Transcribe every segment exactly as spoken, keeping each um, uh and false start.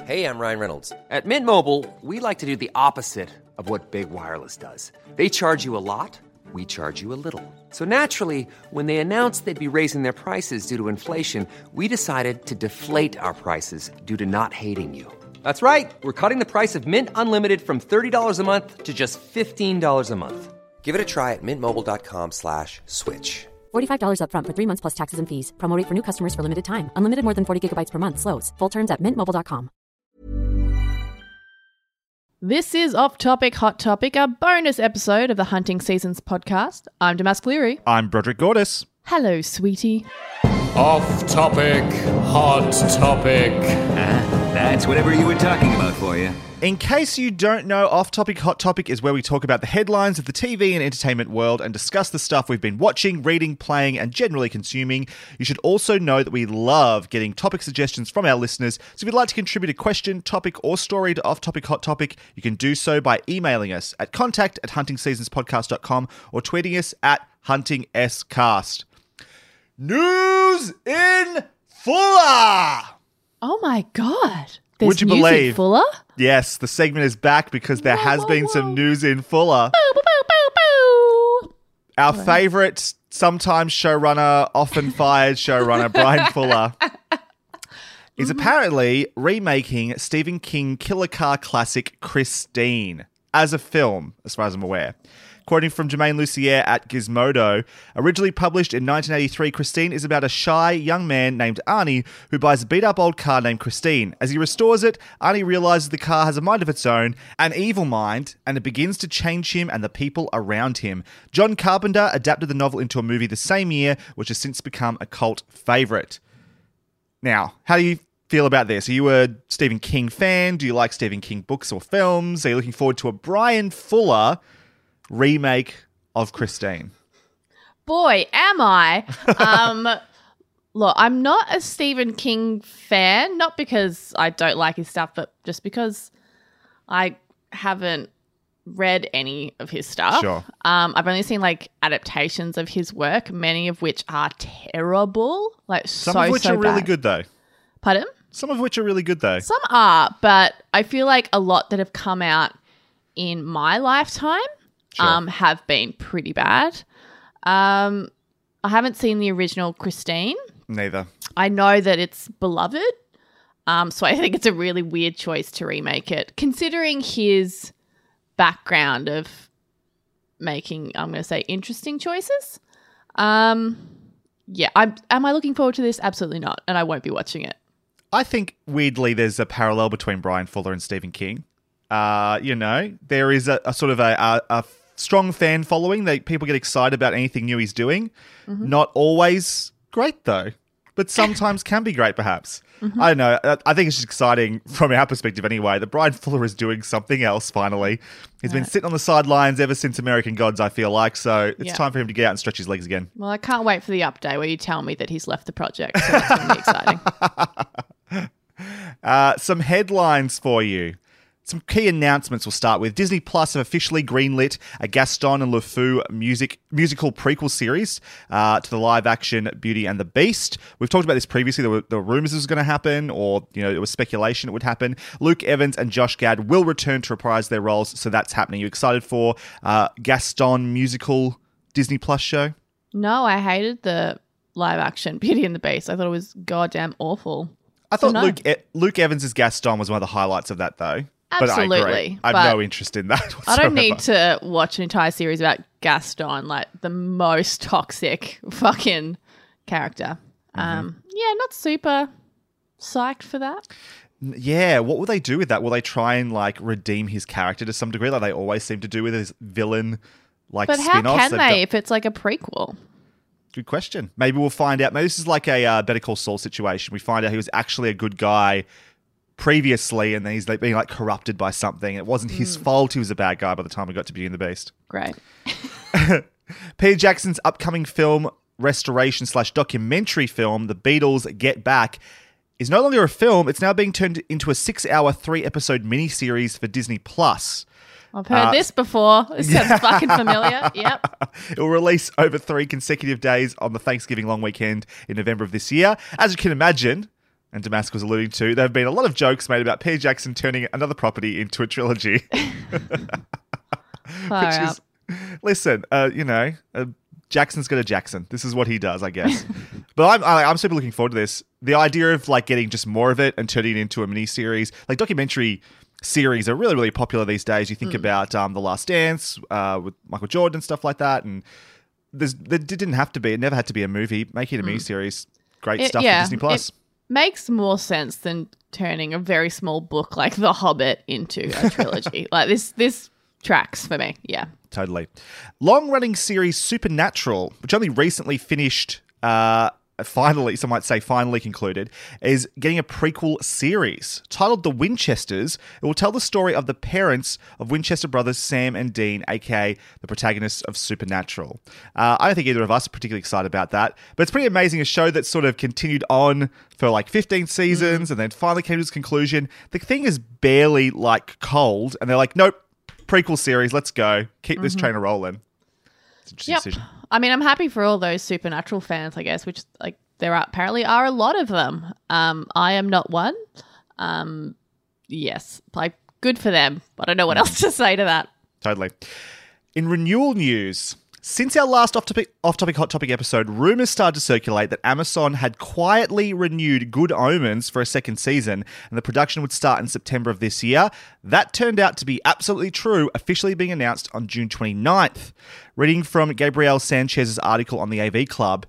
Hey, I'm Ryan Reynolds. At Mint Mobile, we like to do the opposite of what Big Wireless does. They charge you a lot, we charge you a little. So naturally, when they announced they'd be raising their prices due to inflation, we decided to deflate our prices due to not hating you. That's right. We're cutting the price of Mint Unlimited from thirty dollars a month to just fifteen dollars a month. Give it a try at mintmobile.com slash switch. forty-five dollars up front for three months plus taxes and fees. Promo rate for new customers for limited time. Unlimited more than forty gigabytes per month. Slows full terms at mint mobile dot com. This is Off Topic, Hot Topic, a bonus episode of the Hunting Seasons podcast. I'm Damask Cleary. I'm Broderick Gordis. Hello, sweetie. Off Topic, Hot Topic. Uh, that's whatever you were talking about for you. In case you don't know, Off Topic, Hot Topic is where we talk about the headlines of the T V and entertainment world and discuss the stuff we've been watching, reading, playing, and generally consuming. You should also know that we love getting topic suggestions from our listeners. So if you'd like to contribute a question, topic, or story to Off Topic, Hot Topic, you can do so by emailing us at contact at hunting seasons podcast dot com or tweeting us at hunting s cast. News in Fuller! Oh my God. There's Would you news in believe? Fuller? Yes, the segment is back because there Whoa, has whoa, been whoa. some news in Fuller. Boo, boo, boo, boo, boo. Our favourite, sometimes showrunner, often fired showrunner, Brian Fuller, is apparently remaking Stephen King killer car classic Christine as a film, as far as I'm aware. Quoting from Jermaine Lucier at Gizmodo, originally published in nineteen eighty-three, Christine is about a shy young man named Arnie who buys a beat-up old car named Christine. As he restores it, Arnie realizes the car has a mind of its own, an evil mind, and it begins to change him and the people around him. John Carpenter adapted the novel into a movie the same year, which has since become a cult favorite. Now, how do you feel about this? Are you a Stephen King fan? Do you like Stephen King books or films? Are you looking forward to a Brian Fuller remake of Christine? Boy, am I. Um, look, I'm not a Stephen King fan, not because I don't like his stuff, but just because I haven't read any of his stuff. Sure. Um, I've only seen like adaptations of his work, many of which are terrible. Like Some so, of which so are really bad. good, though. Pardon? Some of which are really good, though. Some are, but I feel like a lot that have come out in my lifetime Sure. um, have been pretty bad. Um, I haven't seen the original Christine. Neither. I know that it's beloved, um, so I think it's a really weird choice to remake it, considering his background of making, I'm going to say, interesting choices. Um, yeah, I'm, am I looking forward to this? Absolutely not, and I won't be watching it. I think, weirdly, there's a parallel between Brian Fuller and Stephen King. Uh, you know, there is a, a sort of a, a, a strong fan following. That people get excited about anything new he's doing. Mm-hmm. Not always great, though, but sometimes can be great, perhaps. Mm-hmm. I don't know. I, I think it's just exciting from our perspective anyway that Brian Fuller is doing something else finally. He's right. been sitting on the sidelines ever since American Gods, I feel like, so it's yeah. time for him to get out and stretch his legs again. Well, I can't wait for the update where you tell me that he's left the project, so that's going to be exciting. Uh, some headlines for you. Some key announcements we'll start with. Disney Plus have officially greenlit a Gaston and LeFou music musical prequel series uh, to the live-action Beauty and the Beast. We've talked about this previously. There were, there were rumors this was going to happen, or you know, it was speculation it would happen. Luke Evans and Josh Gad will return to reprise their roles, so that's happening. You excited for uh, Gaston musical Disney Plus show? No, I hated the live-action Beauty and the Beast. I thought it was goddamn awful. I thought so no. Luke e- Luke Evans' Gaston was one of the highlights of that, though. Absolutely. But I agree. I have no interest in that whatsoever. I don't need to watch an entire series about Gaston, like the most toxic fucking character. Mm-hmm. Um, yeah, not super psyched for that. Yeah, what will they do with that? Will they try and like redeem his character to some degree, like they always seem to do with his villain like But spin-offs? how can They've they done- if it's like a prequel? Good question. Maybe we'll find out. Maybe this is like a uh, Better Call Saul situation. We find out he was actually a good guy previously, and then he's like being like corrupted by something. It wasn't his Mm. fault. He was a bad guy by the time we got to Beauty and the Beast. Great. Peter Jackson's upcoming film restoration slash documentary film, The Beatles Get Back, is no longer a film. It's now being turned into a six-hour, three-episode miniseries for Disney Plus. I've heard Uh, this before. It sounds fucking familiar. Yep. It will release over three consecutive days on the Thanksgiving long weekend in November of this year. As you can imagine, and Damask was alluding to, there have been a lot of jokes made about Peter Jackson turning another property into a trilogy. Far Which out. is, listen, uh, you know, uh, Jackson's got a Jackson. This is what he does, I guess. But I'm I, I'm super looking forward to this. The idea of like getting just more of it and turning it into a mini series, like documentary series, are really really popular these days. You think Mm. about um, The Last Dance uh, with Michael Jordan and stuff like that, and there's there didn't have to be. It never had to be a movie. Make it a mini series. Great It- stuff yeah, for Disney Plus. it makes more sense than turning a very small book like The Hobbit into a trilogy. Like this, this tracks for me. Yeah. Totally. Long-running series Supernatural, which only recently finished, uh, finally, some might say finally concluded, is getting a prequel series. Titled The Winchesters, it will tell the story of the parents of Winchester brothers Sam and Dean, aka the protagonists of Supernatural. Uh, I don't think either of us are particularly excited about that, but it's pretty amazing, a show that sort of continued on for like fifteen seasons and then finally came to its conclusion. The thing is barely like cold, and they're like, nope, prequel series, let's go. Keep this train rolling. It's an interesting Yep. decision. I mean, I'm happy for all those Supernatural fans, I guess, which like there are apparently are a lot of them. Um, I am not one. Um, yes, like good for them. I don't know what else to say to that. Totally. In renewal news, since our last off-topic, off-topic hot topic episode, rumours started to circulate that Amazon had quietly renewed Good Omens for a second season, and the production would start in September of this year. That turned out to be absolutely true, officially being announced on June twenty-ninth. Reading from Gabrielle Sanchez's article on the A V Club,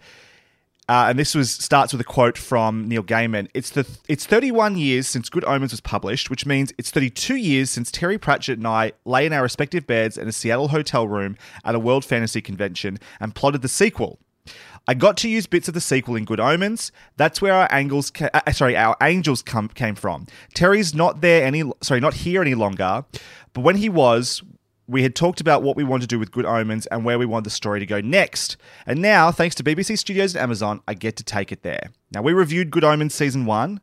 Uh, and this was starts with a quote from Neil Gaiman. It's the it's thirty-one years since Good Omens was published, which means it's thirty-two years since Terry Pratchett and I lay in our respective beds in a Seattle hotel room at a World Fantasy Convention and plotted the sequel. I got to use bits of the sequel in Good Omens. That's where our angles, ca- uh, sorry, our angels come came from. Terry's not there any, sorry, not here any longer. But when he was, we had talked about what we wanted to do with Good Omens and where we wanted the story to go next. And now, thanks to B B C Studios and Amazon, I get to take it there. Now, we reviewed Good Omens Season one.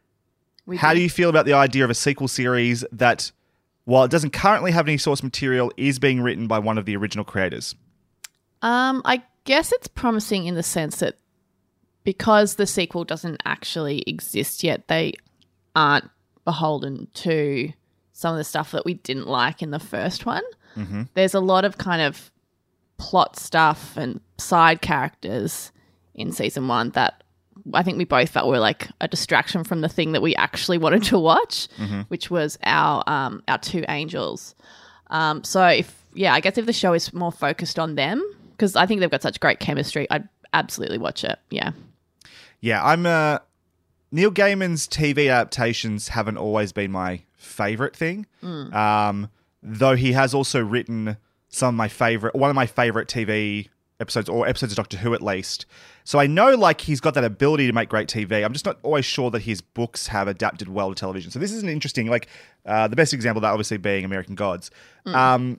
We How did. do you feel about the idea of a sequel series that, while it doesn't currently have any source material, is being written by one of the original creators? Um, I guess it's promising in the sense that because the sequel doesn't actually exist yet, they aren't beholden to some of the stuff that we didn't like in the first one. Mm-hmm. There's a lot of kind of plot stuff and side characters in season one that I think we both felt were like a distraction from the thing that we actually wanted to watch, Mm-hmm. which was our um, our two angels. Um, so if yeah, I guess if the show is more focused on them, because I think they've got such great chemistry, I'd absolutely watch it. Yeah. Yeah, I'm. Uh, Neil Gaiman's T V adaptations haven't always been my favorite thing. Um, though he has also written some of my favorite, one of my favorite T V episodes, or episodes of Doctor Who at least. So I know like he's got that ability to make great T V. I'm just not always sure that his books have adapted well to television. So this is an interesting, like uh, the best example of that obviously being American Gods. Um,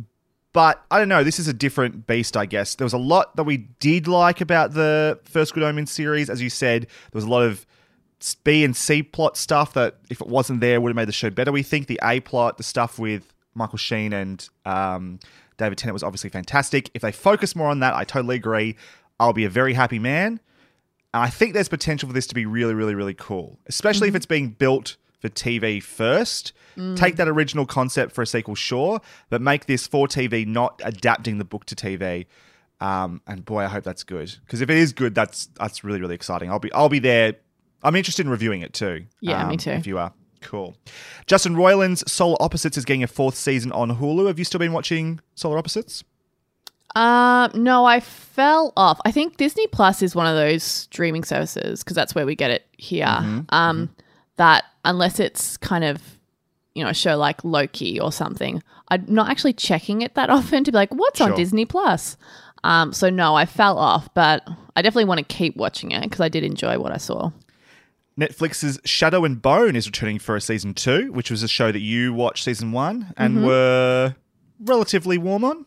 But I don't know, this is a different beast, I guess. There was a lot that we did like about the first Good Omens series. As you said, there was a lot of B and C plot stuff that, if it wasn't there, would have made the show better, we think. The A plot, the stuff with Michael Sheen and um, David Tennant was obviously fantastic. If they focus more on that, I totally agree. I'll be a very happy man. And I think there's potential for this to be really, really, really cool, especially if it's being built for T V first. Take that original concept for a sequel, sure, but make this for T V, not adapting the book to T V. Um, and boy, I hope that's good, because if it is good, that's that's really, really exciting. I'll be I'll be there. I'm interested in reviewing it too. Yeah, me too. If you are. Cool. Justin Roiland's Solar Opposites is getting a fourth season on Hulu. Have you still been watching Solar Opposites? Uh, no, I fell off. I think Disney Plus is one of those streaming services, because that's where we get it here. Um, that unless it's kind of, you know, a show like Loki or something, I'm not actually checking it that often to be like, what's on Sure. Disney Plus? Um, so no, I fell off, but I definitely want to keep watching it because I did enjoy what I saw. Netflix's Shadow and Bone is returning for a season two, which was a show that you watched season one and were relatively warm on.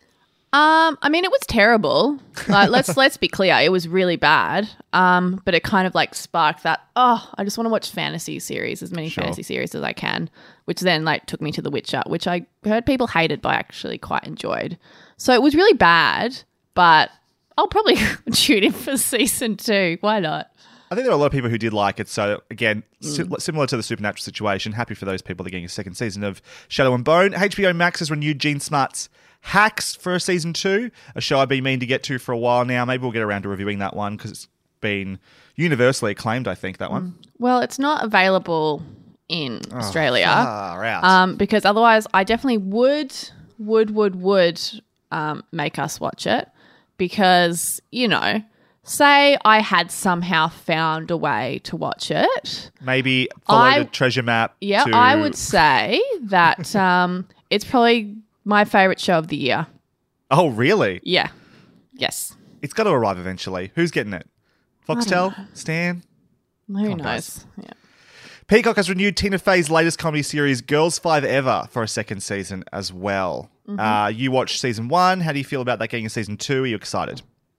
Um, I mean, it was terrible. Like, let's let's be clear, it was really bad. Um, but it kind of like sparked that. Oh, I just want to watch fantasy series, as many Sure. fantasy series as I can. Which then like took me to The Witcher, which I heard people hated, but I actually quite enjoyed. So it was really bad, but I'll probably tune in for season two. Why not? I think there are a lot of people who did like it. So again, si- similar to the Supernatural situation, happy for those people that are getting a second season of Shadow and Bone. H B O Max has renewed Gene Smart's Hacks for a season two, a show I've been meaning to get to for a while now. Maybe we'll get around to reviewing that one because it's been universally acclaimed, I think, that one. Well, it's not available in Australia. Far out. Um, because otherwise I definitely would, would, would, would um, make us watch it because, you know, say I had somehow found a way to watch it. Maybe follow I- the treasure map. Yeah, to- I would say that um, it's probably my favourite show of the year. Oh, really? Yeah. Yes. It's got to arrive eventually. Who's getting it? Foxtel? Stan? Who Come on, knows? guys. Yeah. Peacock has renewed Tina Fey's latest comedy series, Girls Five Ever, for a second season as well. Mm-hmm. Uh, you watched season one. How do you feel about that getting a season two? Are you excited?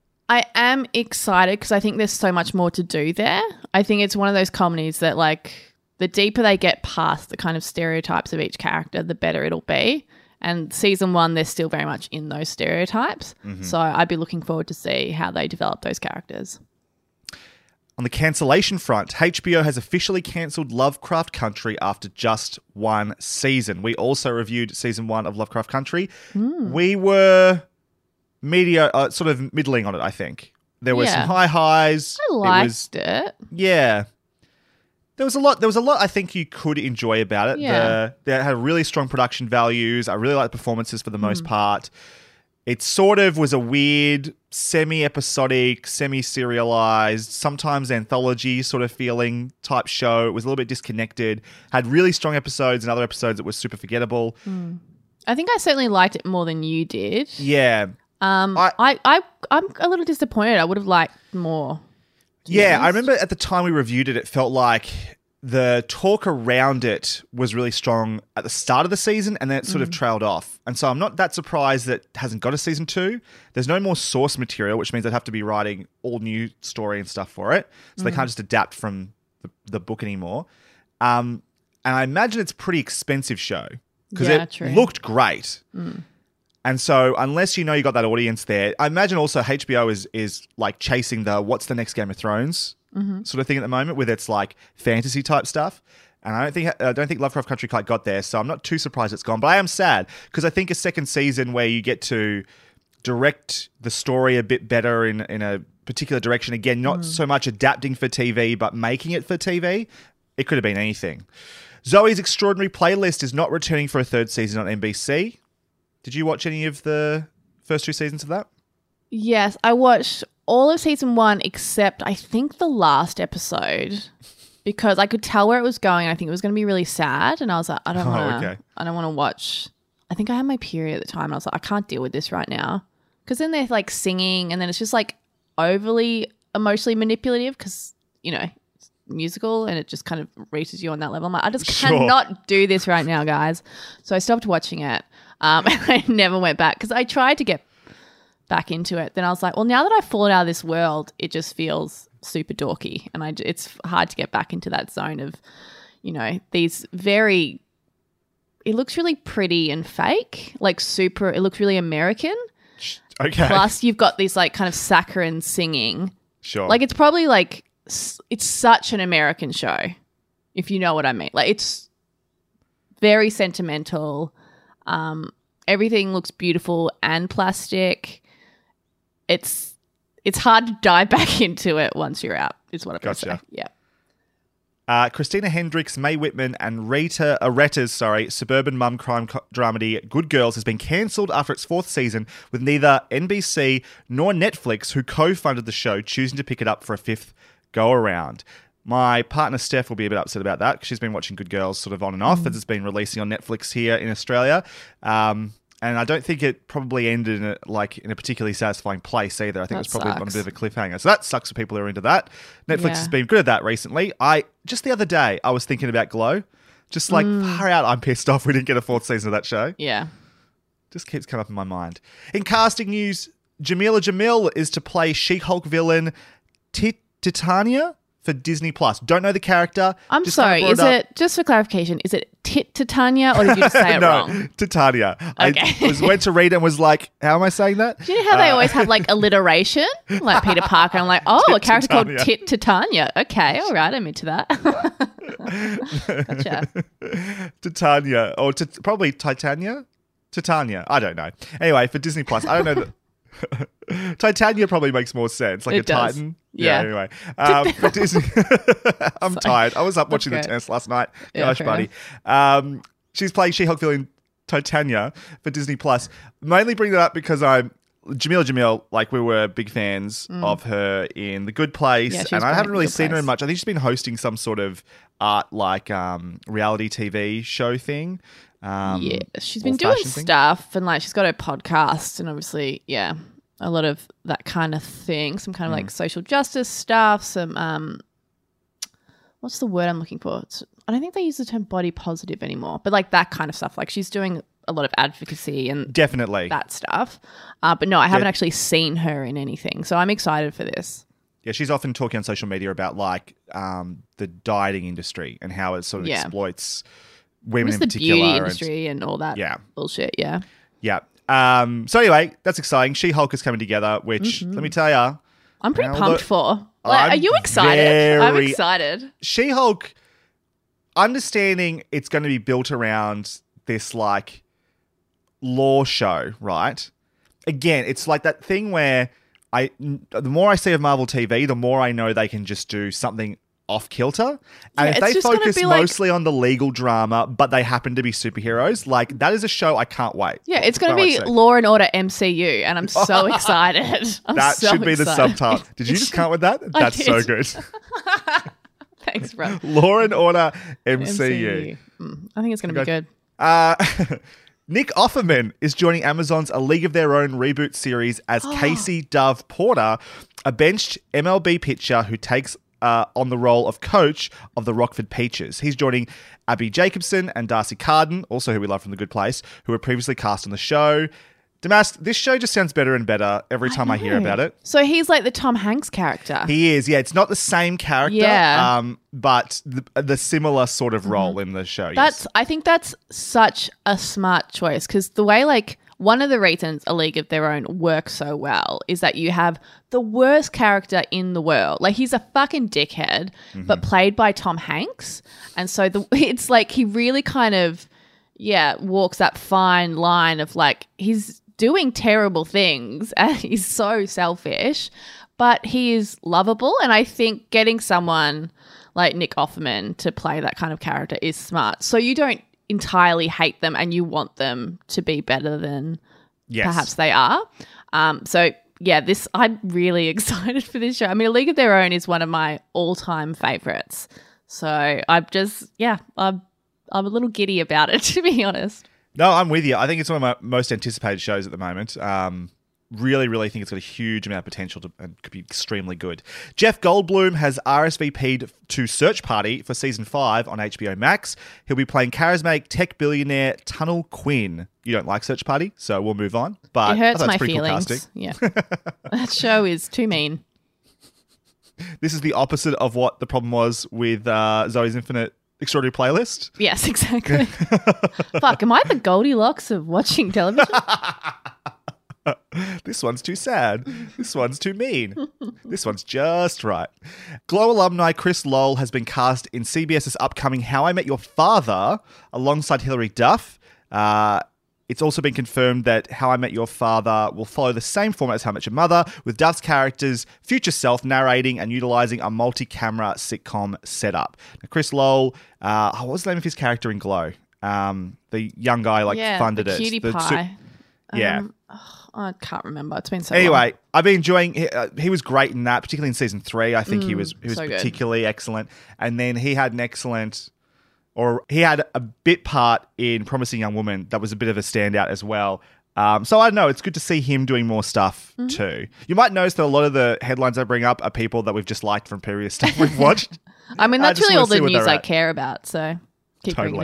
I am excited because I think there's so much more to do there. I think it's one of those comedies that, like, the deeper they get past the kind of stereotypes of each character, the better it'll be. And season one, they're still very much in those stereotypes. Mm-hmm. So I'd be looking forward to see how they develop those characters. On the cancellation front, H B O has officially cancelled Lovecraft Country after just one season. We also reviewed season one of Lovecraft Country. Mm. We were media, uh, sort of middling on it, I think. There were Yeah. some high highs. I liked it. Was, it. yeah. There was a lot. There was a lot I think you could enjoy about it. Yeah. The, they had really strong production values. I really liked the performances for the most Mm. part. It sort of was a weird, semi-episodic, semi-serialized, sometimes anthology sort of feeling type show. It was a little bit disconnected. Had really strong episodes and other episodes that were super forgettable. I think I certainly liked it more than you did. Yeah. Um, I- I, I, I'm a little disappointed. I would have liked more. to be Yeah, I honest. remember at the time we reviewed it, it felt like the talk around it was really strong at the start of the season and then it sort of trailed off. And so I'm not that surprised that it hasn't got a season two. There's no more source material, which means they'd have to be writing all new story and stuff for it. So they can't just adapt from the, the book anymore. Um, and I imagine it's a pretty expensive show because Yeah, it true. looked great. And so unless you know you got that audience there, I imagine also H B O is is like chasing the what's the next Game of Thrones sort of thing at the moment with its like fantasy type stuff. And I don't think I don't think Lovecraft Country quite got there, so I'm not too surprised it's gone. But I am sad because I think a second season where you get to direct the story a bit better in in a particular direction, again, not so much adapting for T V but making it for T V, it could have been anything. Zoe's Extraordinary Playlist is not returning for a third season on N B C. Did you watch any of the first two seasons of that? Yes, I watched all of season one except I think the last episode because I could tell where it was going. I think it was going to be really sad, and I was like, I don't Oh, want to. okay. I don't want to watch. I think I had my period at the time, and I was like, I can't deal with this right now because then they're like singing, and then it's just like overly emotionally manipulative because you know it's musical, and it just kind of reaches you on that level. I'm like, I just Sure. cannot do this right now, guys. So I stopped watching it, um, and I never went back because I tried to get back into it. Then I was like, well, now that I've fallen out of this world, it just feels super dorky, and I it's hard to get back into that zone of, you know, these very. It looks really pretty and fake, like super. It looks really American. Okay. Plus, you've got these like kind of saccharine singing. Sure. Like it's probably like s- it's such an American show, if you know what I mean. Like it's very sentimental. Um, everything looks beautiful and plastic. It's it's hard to dive back into it once you're out. Is what I'm gonna Gotcha. say. Yeah. Uh, Christina Hendricks, Mae Whitman, and Rita Aretta's sorry suburban mum crime co- dramedy Good Girls has been cancelled after its fourth season, with neither N B C nor Netflix, who co-funded the show, choosing to pick it up for a fifth go around. My partner Steph will be a bit upset about that because she's been watching Good Girls sort of on and off as it's been releasing on Netflix here in Australia. Um, and I don't think it probably ended in a, like in a particularly satisfying place either. I think That it was probably on a sucks. bit of a cliffhanger. So that sucks for people who are into that. Netflix Yeah. has been good at that recently. I just the other day I was thinking about Glow. Just like far out, I'm pissed off we didn't get a fourth season of that show. Yeah. Just keeps coming up in my mind. In casting news, Jamila Jamil is to play She-Hulk villain Tit- Titania for Disney Plus. Don't know the character. I'm Just kinda sorry. brought Is up- it just for clarification? Is it Tit Titania, or did you just say it no, wrong? Titania. Okay. I was went to read and was like, how am I saying that? Do you know how they always have like alliteration? Like Peter Parker. I'm like, oh, Tit a character Titania. called Tit Titania. Okay, all right, I'm into that. Gotcha. Titania. Or t- probably Titania? Titania. I don't know. Anyway, for Disney Plus, I don't know that. Titania probably makes more sense, like It a does. Titan. Yeah. Anyway, um, for Disney, I'm tired. I was up watching great. the tennis last night. Yeah, Gosh, fair buddy. Um, she's playing She-Hulk villain Titania for Disney Plus. Mainly bring that up because I'm Jamila Jamil. Like we were big fans of her in The Good Place, Mm. Yeah, she was and I great haven't in really The Good seen her in Place. much. I think she's been hosting some sort of art like um, reality T V show thing. Um, Yeah, she's been or doing fashion thing. stuff, and like she's got her podcast, and obviously, yeah, a lot of that kind of thing. Some kind of Mm. like social justice stuff. Some um, what's the word I'm looking for? It's, I don't think they use the term body positive anymore, but like that kind of stuff. Like she's doing a lot of advocacy and Definitely. that stuff. Uh, but no, I haven't Yeah. actually seen her in anything, so I'm excited for this. Yeah, she's often talking on social media about like um, the dieting industry and how it sort of Yeah. exploits women Just in the particular. beauty and- industry and all that Yeah. bullshit. Yeah. Yeah. Um, so anyway, that's exciting. She-Hulk is coming together, which Mm-hmm. let me tell you, I'm pretty Now, pumped look, for. Like, I'm are you excited? I'm very- excited. She-Hulk, understanding it's going to be built around this like law show, right? Again, it's like that thing where I, the more I see of Marvel T V, the more I know they can just do something off kilter. And Yeah, if it's they just gonna focus be like- mostly on the legal drama, but they happen to be superheroes, like that is a show I can't wait. Yeah, it's going to Can't be wait see. Law and Order M C U, and I'm so excited. I'm That so should be the excited. subtitle. Did you just come up with that? I That's so did. good. Thanks, bro. Law and Order M C U. M C U. Mm, I think it's going to be Good. good. Uh, Nick Offerman is joining Amazon's A League of Their Own reboot series as Casey Dove Porter, a benched M L B pitcher who takes uh, on the role of coach of the Rockford Peaches. He's joining Abby Jacobson and Darcy Carden, also who we love from The Good Place, who were previously cast on the show. Damast, this show just sounds better and better every time I, hear know. about it. So he's like the Tom Hanks character. He is, yeah. It's not the same character, Yeah. um, but the, the similar sort of role in the show. yes. That's I think that's such a smart choice because the way like one of the reasons A League of Their Own works so well is that you have the worst character in the world. Like he's a fucking dickhead, but played by Tom Hanks, and so the it's like he really kind of yeah walks that fine line of like he's doing terrible things and he's so selfish, but he is lovable. And I think getting someone like Nick Offerman to play that kind of character is smart. So you don't entirely hate them and you want them to be better than Yes. perhaps they are. Um, so yeah, this I'm really excited for this show. I mean, A League of Their Own is one of my all-time favorites. So I'm just yeah, I'm I'm a little giddy about it to be honest. No, I'm with you. I think it's one of my most anticipated shows at the moment. Um, really, really think it's got a huge amount of potential to, and could be extremely good. Jeff Goldblum has R S V P'd to Search Party for season five on H B O Max. He'll be playing charismatic tech billionaire Tunnel Quinn. You don't like Search Party, so we'll move on. But It hurts I thought my it's pretty cool feelings. casting. Yeah, that show is too mean. This is the opposite of what the problem was with uh, Zoe's Infinite Extraordinary Playlist. Yes, exactly. Fuck, am I the Goldilocks of watching television? This one's too sad. This one's too mean. This one's just right. Glow alumni Chris Lowell has been cast in CBS's upcoming How I Met Your Father alongside Hilary Duff. Uh, it's also been confirmed that How I Met Your Father will follow the same format as How I Met Your Mother, with Duff's character's future self narrating and utilising a multi-camera sitcom setup. Now, Chris Lowell, uh, what was the name of his character in Glow? Um, the young guy like yeah, funded the it. cutie The su- pie. yeah. Um, oh, I can't remember. It's been so long. Anyway, I've been enjoying. He, uh, he was great in that, particularly in season three. I think he was he was so good. particularly excellent. And then he had an excellent, or he had a bit part in Promising Young Woman that was a bit of a standout as well. Um, so I don't know. It's good to see him doing more stuff Mm-hmm. too. You might notice that a lot of the headlines I bring up are people that we've just liked from previous stuff we've watched. I mean, I that's just really wanna all see the where news they're I at. care about. So keep bringing Totally. it.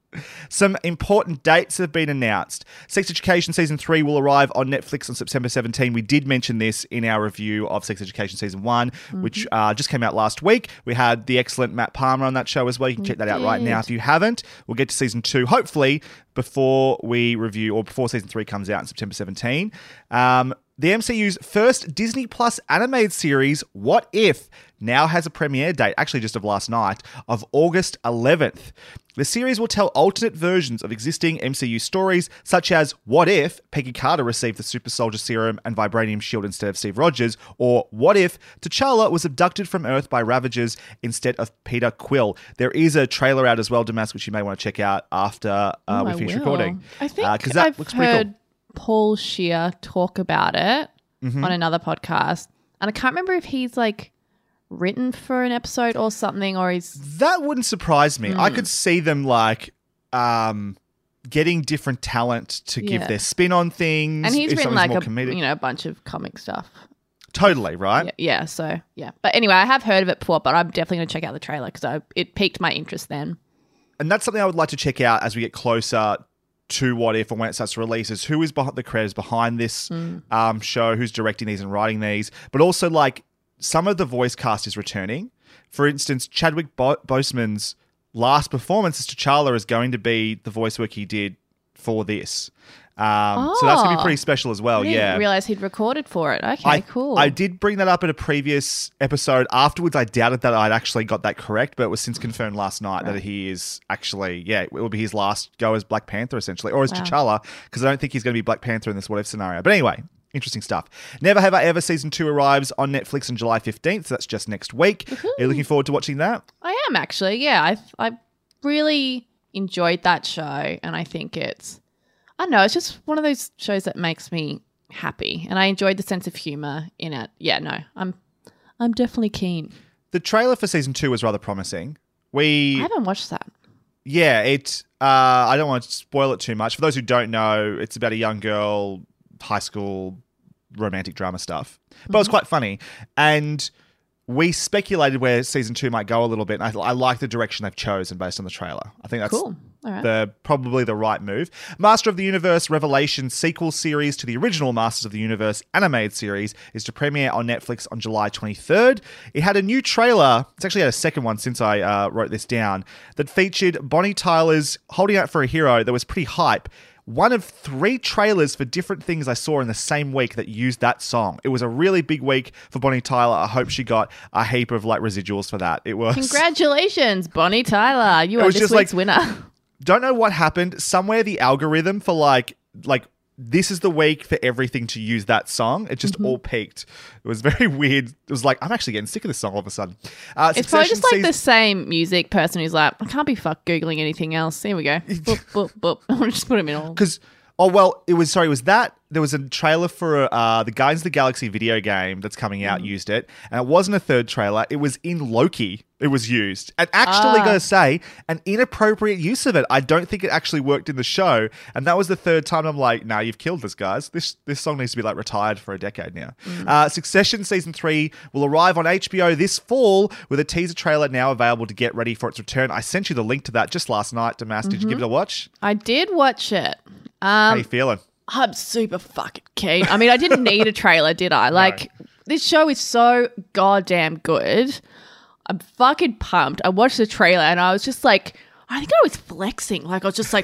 Some important dates have been announced. Sex Education Season three will arrive on Netflix on September seventeenth. We did mention this in our review of Sex Education Season one, mm-hmm. which uh, just came out last week. We had the excellent Matt Palmer on that show as well. You can check that out right now if you haven't. We'll get to Season two, hopefully, before we review, or before Season three comes out on September seventeenth. Um, the M C U's first Disney Plus animated series, What If?, now has a premiere date, actually just of last night, of August eleventh. The series will tell alternate versions of existing M C U stories, such as what if Peggy Carter received the Super Soldier Serum and Vibranium Shield instead of Steve Rogers, or what if T'Challa was abducted from Earth by Ravagers instead of Peter Quill. There is a trailer out as well, Damas, which you may want to check out after uh, oh, we I finish will. recording. I think uh, that I've looks heard pretty cool. Paul Scheer talk about it Mm-hmm. on another podcast, and I can't remember if he's like written for an episode or something, or he's That wouldn't surprise me. Mm. I could see them like um, getting different talent to give Yeah. their spin on things. and he's if written something's like a more comedic. you know a bunch of comic stuff. Totally, right? Yeah, yeah, so yeah. But anyway, I have heard of it before, but I'm definitely going to check out the trailer because it piqued my interest then. And that's something I would like to check out as we get closer to What If and when it starts to release, is who is behind the creators behind this Mm. um, show, who's directing these and writing these, but also like some of the voice cast is returning. For instance, Chadwick Bo- Boseman's last performance as T'Challa is going to be the voice work he did for this. Um, So that's going to be Oh. pretty special as well. I didn't Yeah. realize he'd recorded for it. Okay, I, cool. I did bring that up in a previous episode. Afterwards, I doubted that I'd actually got that correct, but it was since confirmed last night that he is actually, yeah, it will be his last go as Black Panther, essentially, or as Wow. T'Challa, because I don't think he's going to be Black Panther in this what if scenario. But anyway, interesting stuff. Never Have I Ever Season two arrives on Netflix on July fifteenth, so that's just next week. Are you looking forward to watching that? I am actually. Yeah, I I really enjoyed that show, and I think it's I don't know, it's just one of those shows that makes me happy, and I enjoyed the sense of humor in it. Yeah, no, I'm I'm definitely keen. The trailer for Season two was rather promising. We I haven't watched that. Yeah, it. Uh, I don't want to spoil it too much. For those who don't know, it's about a young girl, high school romantic drama stuff. But it was quite funny. And we speculated where season two might go a little bit. And I, I like the direction they've chosen based on the trailer. I think that's Cool. All right. the probably the right move. Master of the Universe Revelation sequel series to the original Masters of the Universe animated series is to premiere on Netflix on July twenty-third. It had a new trailer. It's actually had a second one since I uh, wrote this down, that featured Bonnie Tyler's Holding Out for a Hero that was pretty hype. One of three trailers for different things I saw in the same week that used that song. It was a really big week for Bonnie Tyler. I hope she got a heap of like residuals for that. It was Congratulations, Bonnie Tyler. You It are was this just week's like- winner. Don't know what happened. Somewhere the algorithm for like like this is the week for everything to use that song. It just Mm-hmm. all peaked. It was very weird. It was like, I'm actually getting sick of this song all of a sudden. Uh, It's probably Succession just like season- the same music person who's like, I can't be fuck Googling anything else. Here we go. boop, boop, boop. I'll just put him in all. Because, oh, well, it was, sorry, it was that. There was a trailer for uh, the Guardians of the Galaxy video game that's coming out, used it. And it wasn't a third trailer. It was in Loki. It was used. And actually, Ah. got to say, an inappropriate use of it. I don't think it actually worked in the show. And that was the third time I'm like, nah, you've killed this, guys. This this song needs to be like retired for a decade now. Uh, Succession Season three will arrive on H B O this fall with a teaser trailer now available to get ready for its return. I sent you the link to that just last night, Damas. Did you give it a watch? I did watch it. How Um, you feeling? I'm super fucking keen. I mean, I didn't need a trailer, did I? Like, this show is so goddamn good. I'm fucking pumped. I watched the trailer and I was just like, I think I was flexing. Like, I was just like,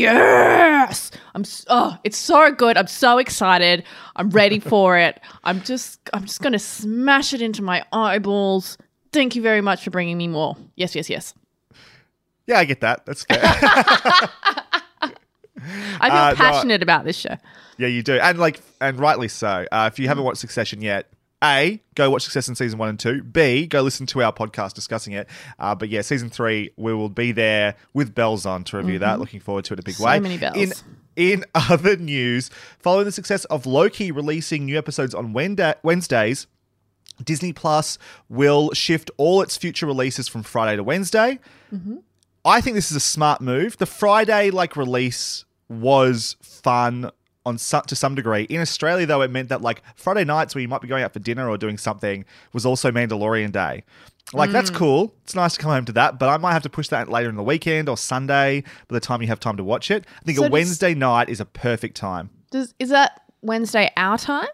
yes! I'm, s- oh, it's so good. I'm so excited. I'm ready for it. I'm just, I'm just going to smash it into my eyeballs. Thank you very much for bringing me more. Yes, yes, yes. Yeah, I get that. That's fair. I feel Uh, no, passionate about this show. Yeah, you do, and like, and rightly so. Uh, if you haven't watched Succession yet, A, go watch Succession season one and two. B, go listen to our podcast discussing it. Uh, but yeah, season three, we will be there with bells on to review that. Looking forward to it in a big So way. many bells. In in other news, following the success of Loki releasing new episodes on Wednesday- Wednesdays, Disney Plus will shift all its future releases from Friday to Wednesday. I think this is a smart move. The Friday like release was fun on su- to some degree. In Australia, though, it meant that like Friday nights where you might be going out for dinner or doing something was also Mandalorian Day. Like, that's cool. It's nice to come home to that, but I might have to push that later in the weekend or Sunday by the time you have time to watch it. I think So a does- Wednesday night is a perfect time. Does is that Wednesday our time?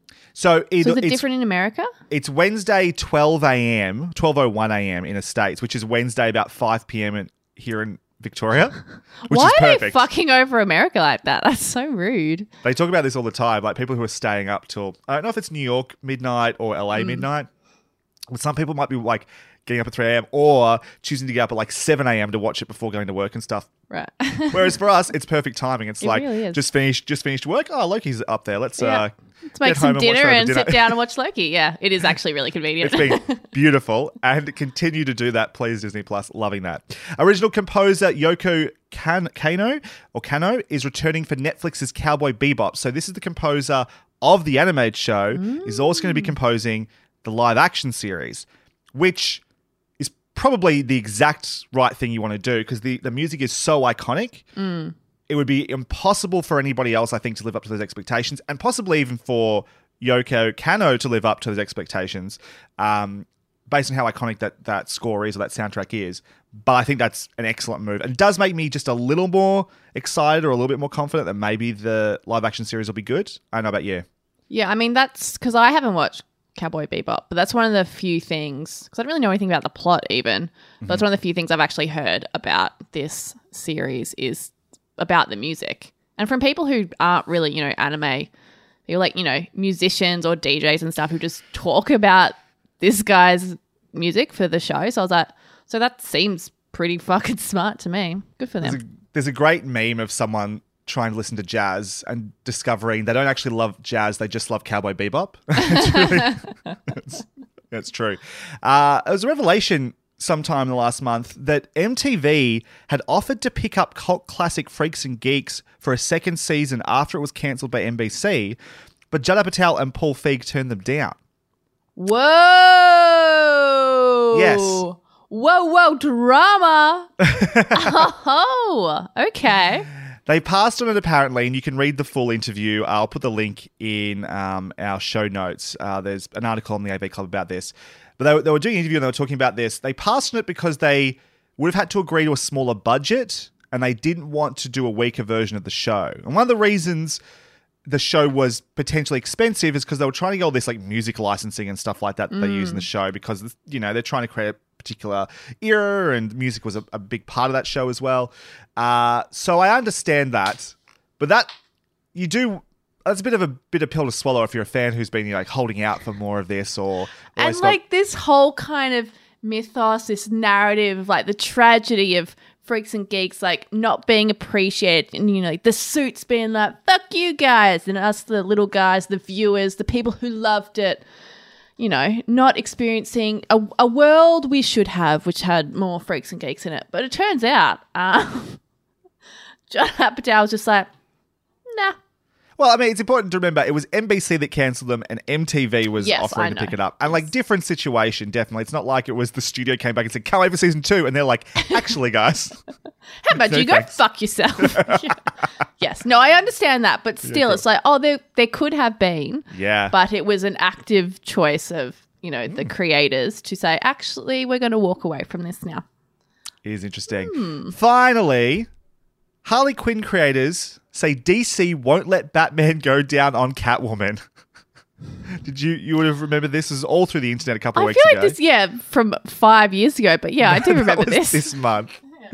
So, it, So is it it's, different in America? it's Wednesday twelve a.m., twelve oh one a.m. in the States, which is Wednesday about five p.m. in, here in Victoria, which Why is are they perfect. fucking over America like that? That's so rude. They talk about this all the time, like people who are staying up till, I don't know if it's New York midnight or L A Mm. midnight, but some people might be like getting up at three a.m. or choosing to get up at like seven a.m. to watch it before going to work and stuff. Right. Whereas for us, it's perfect timing. It's It like, really is. just finished just finished work. Oh, Loki's up there. Let's Yeah. uh, Let's make get home some and watch dinner that and dinner. sit down and watch Loki. Yeah, it is actually really convenient. It's been beautiful and continue to do that, please, Disney Plus. Loving that. Original composer Yoko Kan- Kano or Kano is returning for Netflix's Cowboy Bebop. So this is the composer of the animated show, is also going to be composing the live action series, which is probably the exact right thing you want to do because the, the music is so iconic. It would be impossible for anybody else, I think, to live up to those expectations, and possibly even for Yoko Kano to live up to those expectations, um, based on how iconic that, that score is or that soundtrack is. But I think that's an excellent move. And it does make me just a little more excited or a little bit more confident that maybe the live action series will be good. I don't know about you. Yeah, I mean, that's because I haven't watched Cowboy Bebop, but that's one of the few things, because I don't really know anything about the plot even, but that's one of the few things I've actually heard about this series is about the music. And from people who aren't really, you know, anime, they're like, you know, musicians or D Js and stuff who just talk about this guy's music for the show. So I was like, so that seems pretty fucking smart to me. Good for them. There's a, there's a great meme of someone trying to listen to jazz and discovering they don't actually love jazz, they just love Cowboy Bebop. It's really, it's, it's true. Uh, it was a revelation sometime in the last month that M T V had offered to pick up cult classic Freaks and Geeks for a second season after it was cancelled by N B C, but Judd Apatow and Paul Feig turned them down. Whoa! Yes. Whoa, whoa, drama. Oh, okay. They passed on it apparently, and you can read the full interview. I'll put the link in um, our show notes. Uh, there's an article on the A V Club about this. But they, were- they were doing an interview and they were talking about this. They passed on it because they would have had to agree to a smaller budget and they didn't want to do a weaker version of the show. And one of the reasons the show was potentially expensive is because they were trying to get all this like music licensing and stuff like that that they use in the show because, you know, they're trying to create a particular era and music was a, a big part of that show as well. Uh, so I understand that. But that, you do... That's a bit of a bitter pill to swallow if you're a fan who's been, you know, like holding out for more of this or... And always like got- this whole kind of mythos, this narrative of like the tragedy of Freaks and Geeks like not being appreciated, and you know, like the Suits being like "fuck you guys," and us, the little guys, the viewers, the people who loved it, you know, not experiencing a, a world we should have, which had more Freaks and Geeks in it. But it turns out, um, Judd Apatow was just like, nah. Well, I mean, it's important to remember it was N B C that cancelled them and M T V was Yes, offering I to know. pick it up. And like different situation, definitely. It's not like it was the studio came back and said, can't wait for season two. And they're like, actually, guys. How about No you go thanks. fuck yourself? Yeah. Yes. No, I understand that. But still, cool. it's like, oh, there, there could have been. Yeah. But it was an active choice of, you know, Mm. the creators to say, actually, we're going to walk away from this now. It is interesting. Hmm. Finally, Harley Quinn creators say D C won't let Batman go down on Catwoman. Did you you would have remembered this? This is all through the internet a couple of I weeks feel like ago. this, yeah, from five years ago. But yeah, I do That remember was this. this month.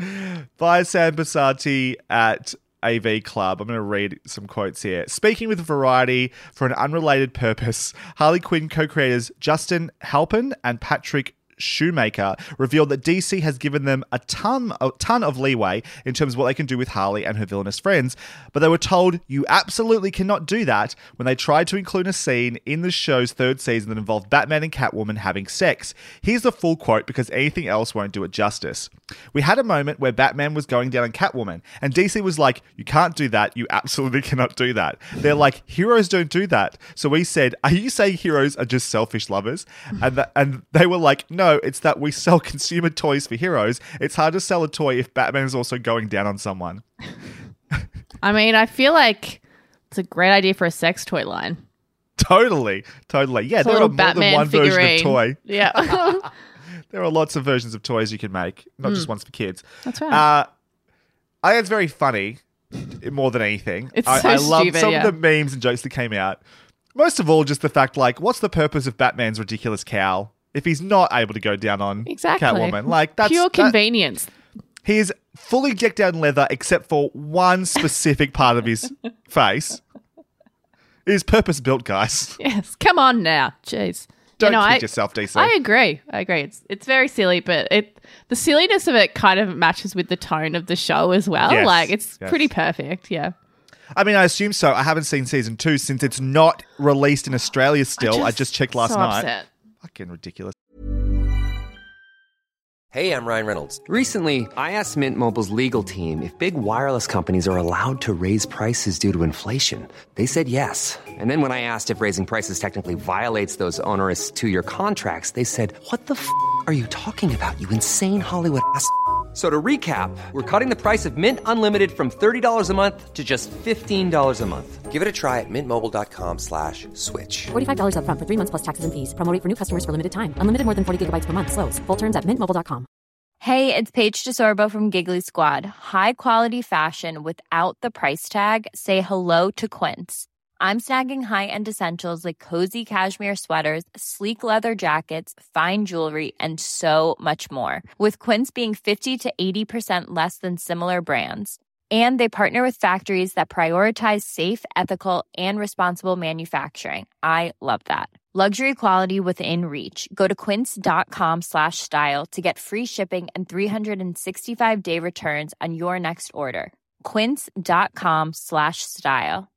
By Sam Basati at A V Club. I'm going to read some quotes here. Speaking with Variety for an unrelated purpose, Harley Quinn co-creators Justin Halpin and Patrick Shoemaker revealed that D C has given them a ton, a ton of leeway in terms of what they can do with Harley and her villainous friends, but they were told you absolutely cannot do that when they tried to include a scene in the show's third season that involved Batman and Catwoman having sex. Here's the full quote because anything else won't do it justice. We had a moment where Batman was going down on Catwoman, and D C was like, you can't do that, you absolutely cannot do that. They're like, heroes don't do that. So we said, are you saying heroes are just selfish lovers? And, th- and they were like, no, it's that we sell consumer toys for heroes. It's hard to sell a toy if Batman is also going down on someone. I mean, I feel like it's a great idea for a sex toy line. Totally, totally. Yeah, It's a there are little more Batman than one figurine. version of toy. Yeah. There are lots of versions of toys you can make, not just ones for kids. That's right. Uh, I think it's very funny, more than anything. It's I, so I love stupid, some yeah. of the memes and jokes that came out. Most of all, just the fact, like, what's the purpose of Batman's ridiculous cowl if he's not able to go down on Exactly. Catwoman? Like, that's Pure that- convenience. He is fully decked out in leather except for one specific part of his face. It is purpose built, guys. Yes. Come on now. Jeez. Don't You know, kid I- yourself, D C. I agree. I agree. It's it's very silly, but it the silliness of it kind of matches with the tone of the show as well. Yes, Like it's yes. pretty perfect. Yeah. I mean, I assume so. I haven't seen season two since it's not released in Australia still. I just checked last so night. upset. Fucking ridiculous. Hey, I'm Ryan Reynolds. Recently, I asked Mint Mobile's legal team if big wireless companies are allowed to raise prices due to inflation. They said yes. And then when I asked if raising prices technically violates those onerous two-year contracts, they said, "What the f*** are you talking about, you insane Hollywood ass?" So to recap, we're cutting the price of Mint Unlimited from thirty dollars a month to just fifteen dollars a month. Give it a try at mintmobile.com slash switch. forty-five dollars up front for three months plus taxes and fees. Promo rate for new customers for limited time. Unlimited more than forty gigabytes per month. Slows full terms at mint mobile dot com. Hey, it's Paige DeSorbo from Giggly Squad. High quality fashion without the price tag. Say hello to Quince. I'm snagging high-end essentials like cozy cashmere sweaters, sleek leather jackets, fine jewelry, and so much more. With Quince being fifty to eighty percent less than similar brands. And they partner with factories that prioritize safe, ethical, and responsible manufacturing. I love that. Luxury quality within reach. Go to quince.com slash style to get free shipping and three sixty-five day returns on your next order. Quince.com slash style.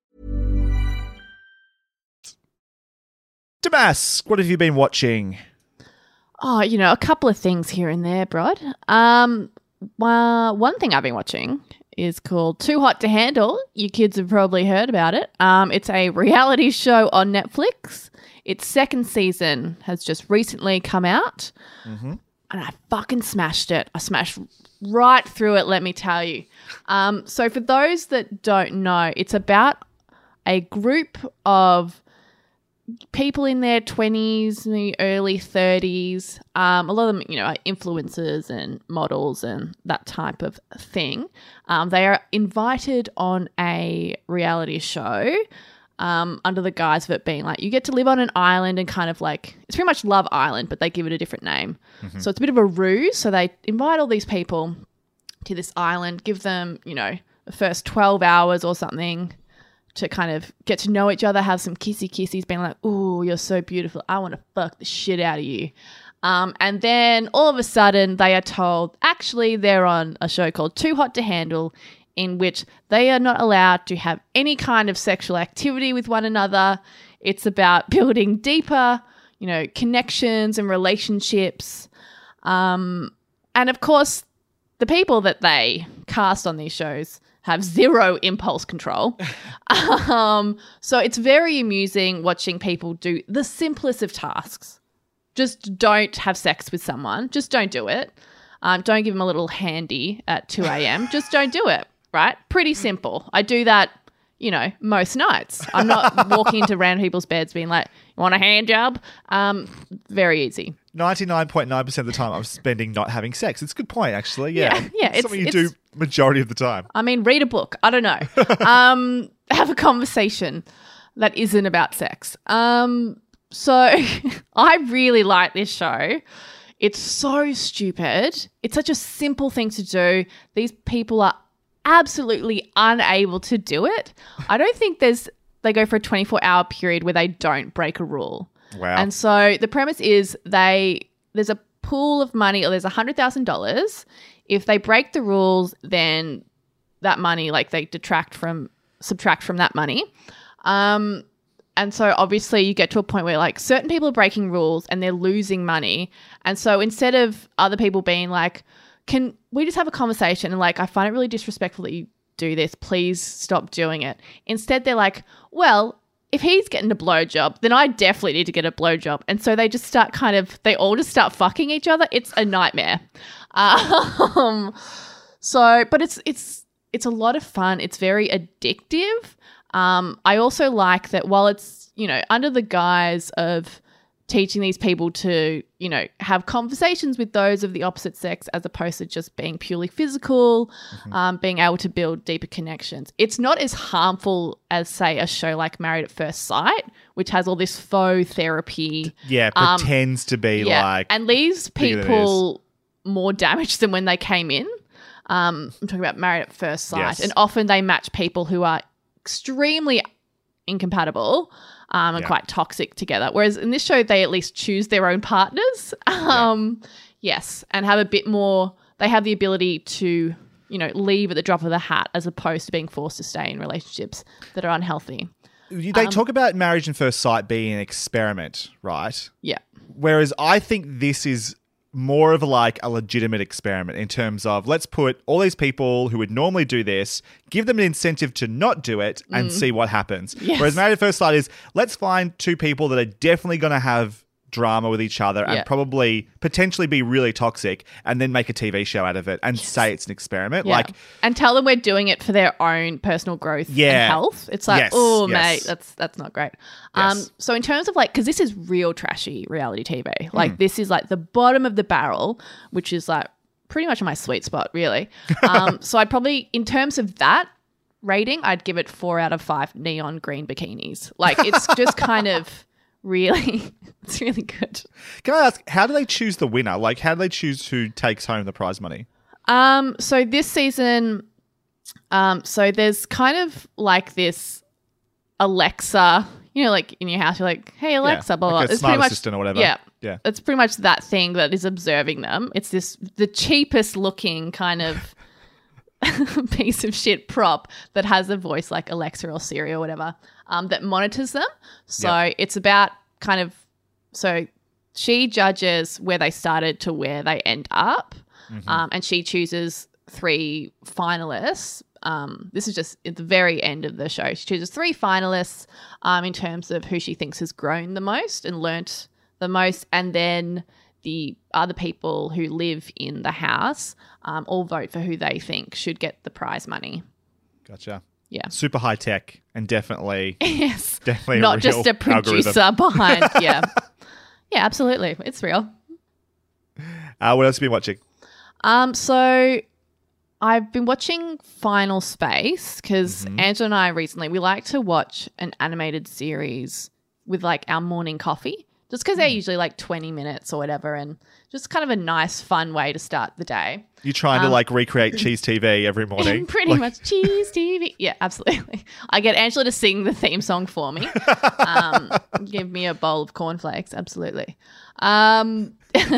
Damask, what have you been watching? Oh, you know, a couple of things here and there, Brod. Um, well, one thing I've been watching is called Too Hot to Handle. You kids have probably heard about it. Um, it's a reality show on Netflix. Its second season has just recently come out. Mm-hmm. And I fucking smashed it. I smashed right through it, let me tell you. Um, so for those that don't know, it's about a group of people in their twenties, maybe early thirties, um, a lot of them, you know, are influencers and models and that type of thing. Um, they are invited on a reality show um, under the guise of it being like, you get to live on an island and kind of like, it's pretty much Love Island, but they give it a different name. Mm-hmm. So it's a bit of a ruse. So they invite all these people to this island, give them, you know, the first twelve hours or something to kind of get to know each other, have some kissy kissies, being like, "Ooh, you're so beautiful. I want to fuck the shit out of you." Um, and then all of a sudden they are told, actually, they're on a show called Too Hot to Handle, in which they are not allowed to have any kind of sexual activity with one another. It's about building deeper, you know, connections and relationships. Um, and of course, the people that they cast on these shows have zero impulse control. um, so it's very amusing watching people do the simplest of tasks. Just don't have sex with someone. Just don't do it. Um, don't give them a little handy at two a.m. Just don't do it, right? Pretty simple. I do that, you know, most nights. I'm not walking into random people's beds being like, "You want a hand job?" Um, very easy. ninety-nine point nine percent of the time I'm spending not having sex. It's a good point, actually. Yeah. Yeah, yeah, It's it's- something you it's- do majority of the time. I mean, read a book. I don't know. um, have a conversation that isn't about sex. Um, so I really like this show. It's so stupid. It's such a simple thing to do. These people are absolutely unable to do it. I don't think there's, they go for a twenty-four hour period where they don't break a rule. Wow. And so the premise is they, there's a pool of money, or there's one hundred thousand dollars. If they break the rules, then that money, like they detract from, subtract from that money. Um, and so obviously you get to a point where like certain people are breaking rules and they're losing money. And so instead of other people being like, can we just have a conversation? And like, I find it really disrespectful that you do this. Please stop doing it. Instead, they're like, well, if he's getting a blowjob, then I definitely need to get a blowjob. And so they just start kind of, they all just start fucking each other. It's a nightmare. Um, so, but it's, it's, it's a lot of fun. It's very addictive. Um, I also like that while it's, you know, under the guise of teaching these people to, you know, have conversations with those of the opposite sex as opposed to just being purely physical, mm-hmm. um, being able to build deeper connections. It's not as harmful as, say, a show like Married at First Sight, which has all this faux therapy. Yeah, um, pretends to be yeah, like... and leaves people more damaged than when they came in. Um, I'm talking about Married at First Sight. Yes. And often they match people who are extremely incompatible um, and yeah. quite toxic together. Whereas in this show, they at least choose their own partners. Um, yeah. Yes, and have a bit more – they have the ability to, you know, leave at the drop of the hat as opposed to being forced to stay in relationships that are unhealthy. They Um, talk about Marriage at First Sight being an experiment, right? Yeah. Whereas I think this is more of like a legitimate experiment in terms of let's put all these people who would normally do this, give them an incentive to not do it and see what happens. Yes. Whereas Married at First Sight is let's find two people that are definitely going to have drama with each other and Yeah. probably potentially be really toxic and then make a T V show out of it and say it's an experiment. Yeah. Like, and tell them we're doing it for their own personal growth Yeah. and health. It's like, Yes, oh, yes. mate, that's that's not great. Um, Yes. so in terms of like, because this is real trashy reality T V. Hmm. Like this is like the bottom of the barrel, which is like pretty much my sweet spot, really. Um, so I'd probably, in terms of that rating, I'd give it four out of five neon green bikinis. Like it's just kind of really, it's really good. can I ask, how do they choose the winner? Like, how do they choose who takes home the prize money? Um, so this season, um, so there's kind of like this Alexa, you know, like in your house, you're like, hey, Alexa, Yeah, blah, blah, like blah. a It's smart pretty much, assistant or whatever. Yeah. Yeah. It's pretty much that thing that is observing them. It's this, the cheapest looking kind of piece of shit prop that has a voice like Alexa or Siri or whatever, um, that monitors them. So Yeah. it's about kind of, so she judges where they started to where they end up. Mm-hmm. Um, and she chooses three finalists. Um, this is just at the very end of the show. She chooses three finalists um, in terms of who she thinks has grown the most and learnt the most. And then the other people who live in the house um, all vote for who they think should get the prize money. Gotcha. Yeah. Super high tech and definitely, Yes. definitely Not a just real a producer algorithm. behind. Yeah. Yeah, absolutely. It's real. Uh, what else have you been watching? Um, so I've been watching Final Space because Mm-hmm. Angela and I recently, we like to watch an animated series with like our morning coffee just because Mm. they're usually like twenty minutes or whatever and just kind of a nice, fun way to start the day. You're trying to like recreate Cheese T V every morning. Pretty Like, much cheese T V. Yeah, absolutely. I get Angela to sing the theme song for me. Um, give me a bowl of cornflakes. Absolutely. Um,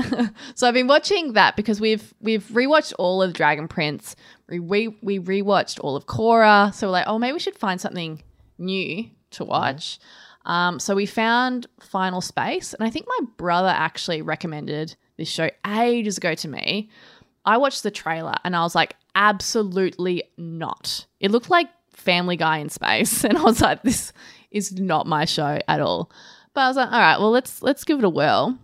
so I've been watching that because we've we've rewatched all of Dragon Prince. We we, we rewatched all of Korra. So we're like, oh, maybe we should find something new to watch. Um, so we found Final Space, and I think my brother actually recommended this show ages ago to me. I watched the trailer and I was like, absolutely not. It looked like Family Guy in space, and I was like, this is not my show at all. But I was like, all right, well, let's let's give it a whirl.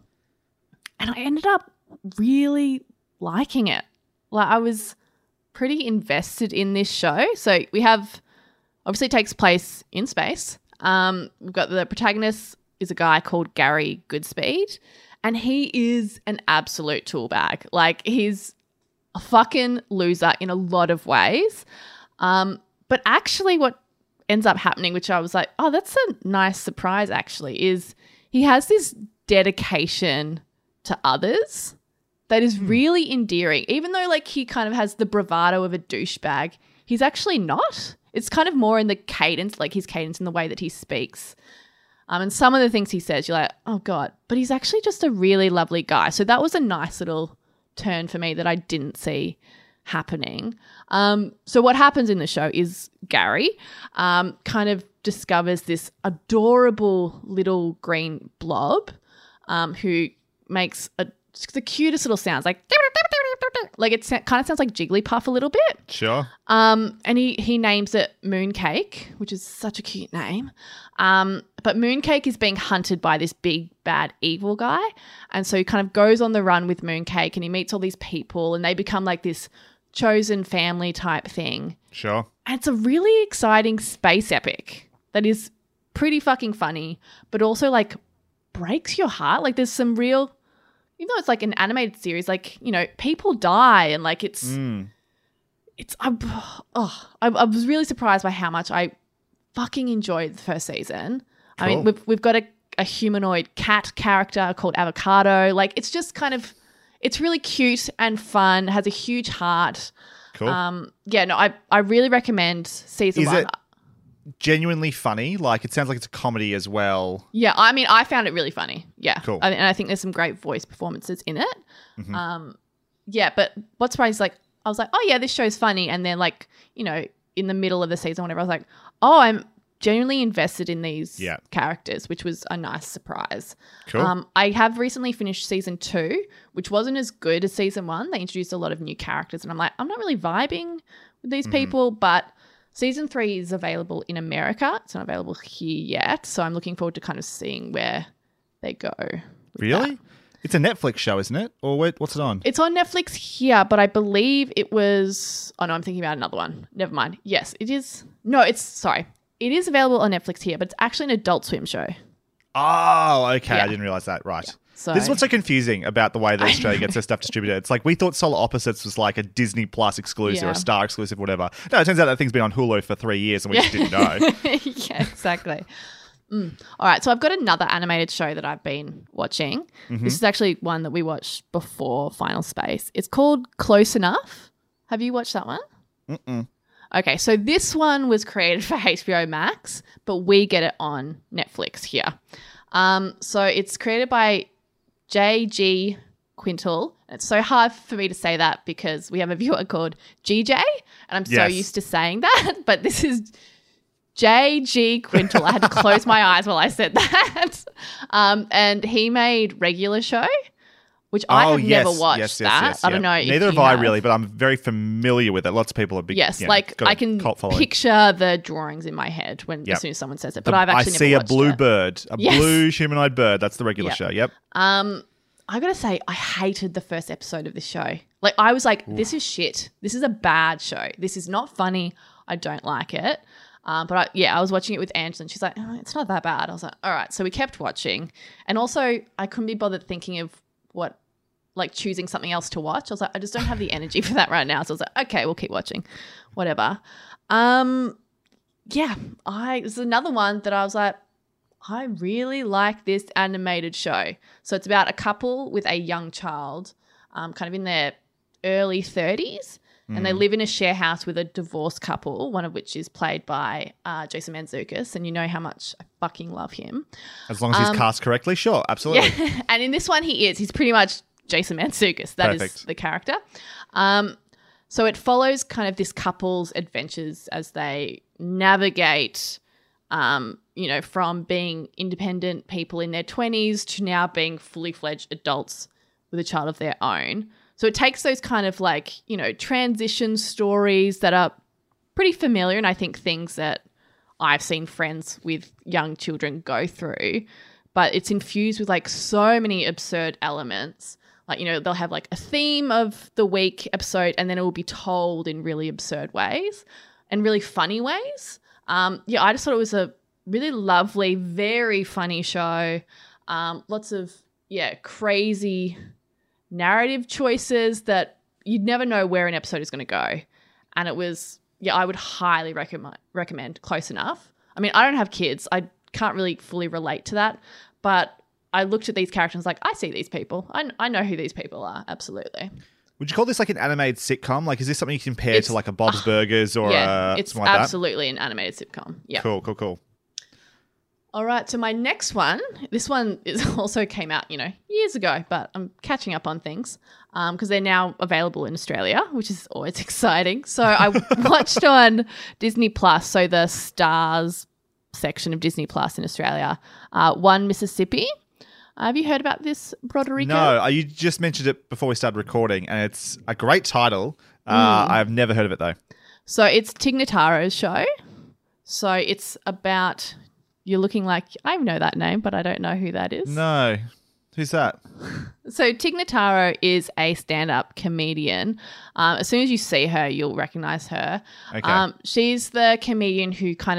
And I ended up really liking it. Like I was pretty invested in this show. So we have, obviously it takes place in space. Um, we've got the protagonist is a guy called Gary Goodspeed, and he is an absolute tool bag. Like he's a fucking loser in a lot of ways. Um, but actually what ends up happening, which I was like, oh, that's a nice surprise actually, is he has this dedication to others that is really endearing. Even though like he kind of has the bravado of a douchebag, he's actually not. It's kind of more in the cadence, like his cadence in the way that he speaks. Um, and some of the things he says, you're like, oh God, but he's actually just a really lovely guy. So that was a nice little turn for me that I didn't see happening. Um, so what happens in the show is Gary um, kind of discovers this adorable little green blob um, who makes a, the cutest little sounds, like like it kind of sounds like Jigglypuff a little bit. Sure. Um, and he he names it Mooncake, which is such a cute name. Um, but Mooncake is being hunted by this big bad evil guy, and so he kind of goes on the run with Mooncake, and he meets all these people, and they become like this chosen family type thing. Sure. And it's a really exciting space epic that is pretty fucking funny, but also like breaks your heart. Like there's some real, even though it's like an animated series, like, you know, people die and like it's, Mm. it's, I, oh, I, I was really surprised by how much I fucking enjoyed the first season. I mean, Cool. we've, we've got a, a humanoid cat character called Avocado. Like it's just kind of, it's really cute and fun, has a huge heart. Cool. Um, yeah, no, I, I really recommend season Is one. it genuinely funny? Like, it sounds like it's a comedy as well. Yeah, I mean, I found it really funny. Yeah. Cool. I, and I think there's some great voice performances in it. Um, yeah, but what's surprising is like, I was like, oh yeah, this show's funny. And then like, you know, in the middle of the season, whatever, I was like, oh, I'm genuinely invested in these Yeah. characters, which was a nice surprise. Cool. Um, I have recently finished season two, which wasn't as good as season one. They introduced a lot of new characters and I'm like, I'm not really vibing with these people, but season three is available in America. It's not available here yet. So I'm looking forward to kind of seeing where they go. with Really? that. It's a Netflix show, isn't it? Or wait, what's it on? It's on Netflix here, but I believe it was. Oh no, I'm thinking about another one. Never mind. Yes, it is. No, it's sorry. It is available on Netflix here, but it's actually an Adult Swim show. Oh, okay. Yeah. I didn't realize that. Right. So This is what's so confusing about the way that Australia gets their stuff distributed. It's like we thought Solar Opposites was like a Disney Plus exclusive or Yeah. a Star exclusive, whatever. No, it turns out that thing's been on Hulu for three years and we just didn't know. yeah, exactly. Mm. All right, so I've got another animated show that I've been watching. Mm-hmm. This is actually one that we watched before Final Space. It's called Close Enough. Have you watched that one? Mm-mm. Okay, so this one was created for H B O Max, but we get it on Netflix here. Um, so it's created by J G Quintal. It's so hard for me to say that because we have a viewer called G J, and I'm so Yes. used to saying that, but this is J G Quintal. I had to close my eyes while I said that. Um, and he made Regular Show, which I oh, have yes, never watched yes, yes, that. yes, I don't yeah. know if Neither have you I have. really, but I'm very familiar with it. Lots of people are big. Yes, you know, like got a I can cult following. picture the drawings in my head when Yep. as soon as someone says it, but The- I've actually I see never a watched blue it. bird, a Yes. blue humanoid bird. That's the Regular Yep. show. Yep. Um, I gotta say, I hated the first episode of this show. Like, I was like, this is shit. This is a bad show. This is not funny. I don't like it. Um, but I, yeah, I was watching it with Angela, and she's like, oh, it's not that bad. I was like, all right. So we kept watching, and also I couldn't be bothered thinking of what, like, choosing something else to watch. I was like, I just don't have the energy for that right now. So I was like, okay, we'll keep watching, whatever. Um, yeah, I this is another one that I was like, I really like this animated show. So it's about a couple with a young child, um, kind of in their early thirties, and they live in a share house with a divorced couple, one of which is played by uh, Jason Mantzoukas, and you know how much I fucking love him. As long as he's cast correctly, sure, absolutely. Um, Yeah, and in this one he is. He's pretty much Jason Mantzoukas. That is Perfect. the character. Um, so it follows kind of this couple's adventures as they navigate, um, you know, from being independent people in their twenties to now being fully fledged adults with a child of their own. So it takes those kind of like, you know, transition stories that are pretty familiar, and I think things that I've seen friends with young children go through, but it's infused with like so many absurd elements. Like, you know, they'll have like a theme of the week episode, and then it will be told in really absurd ways and really funny ways. Um, yeah, I just thought it was a really lovely, very funny show. Um, lots of, yeah, crazy narrative choices that you'd never know where an episode is going to go. And it was, yeah, I would highly recommend recommend Close Enough. I mean, I don't have kids. I can't really fully relate to that. But I looked at these characters and was like, I see these people. I, I know who these people are. Absolutely. Would you call this like an animated sitcom? Like, is this something you compare It's- to like a Bob's Burgers or yeah, uh, it's something like absolutely an animated sitcom. Yeah. that? Cool, cool, cool. All right, so my next one, this one is also came out, you know, years ago, but I'm catching up on things because they're now available in Australia, which is always exciting. So I watched on Disney Plus, so the Stars section of Disney Plus in Australia, uh, One Mississippi. Uh, have you heard about this, Broderick? No, uh, you just mentioned it before we started recording, and it's a great title. Uh, I've never heard of it though. So it's Tig Notaro's show. So it's about, you're looking like, I know that name, but I don't know who that is. No, who's that? So Tig Notaro is a stand-up comedian. Um, as soon as you see her, you'll recognize her. Okay. Um, she's the comedian who kind of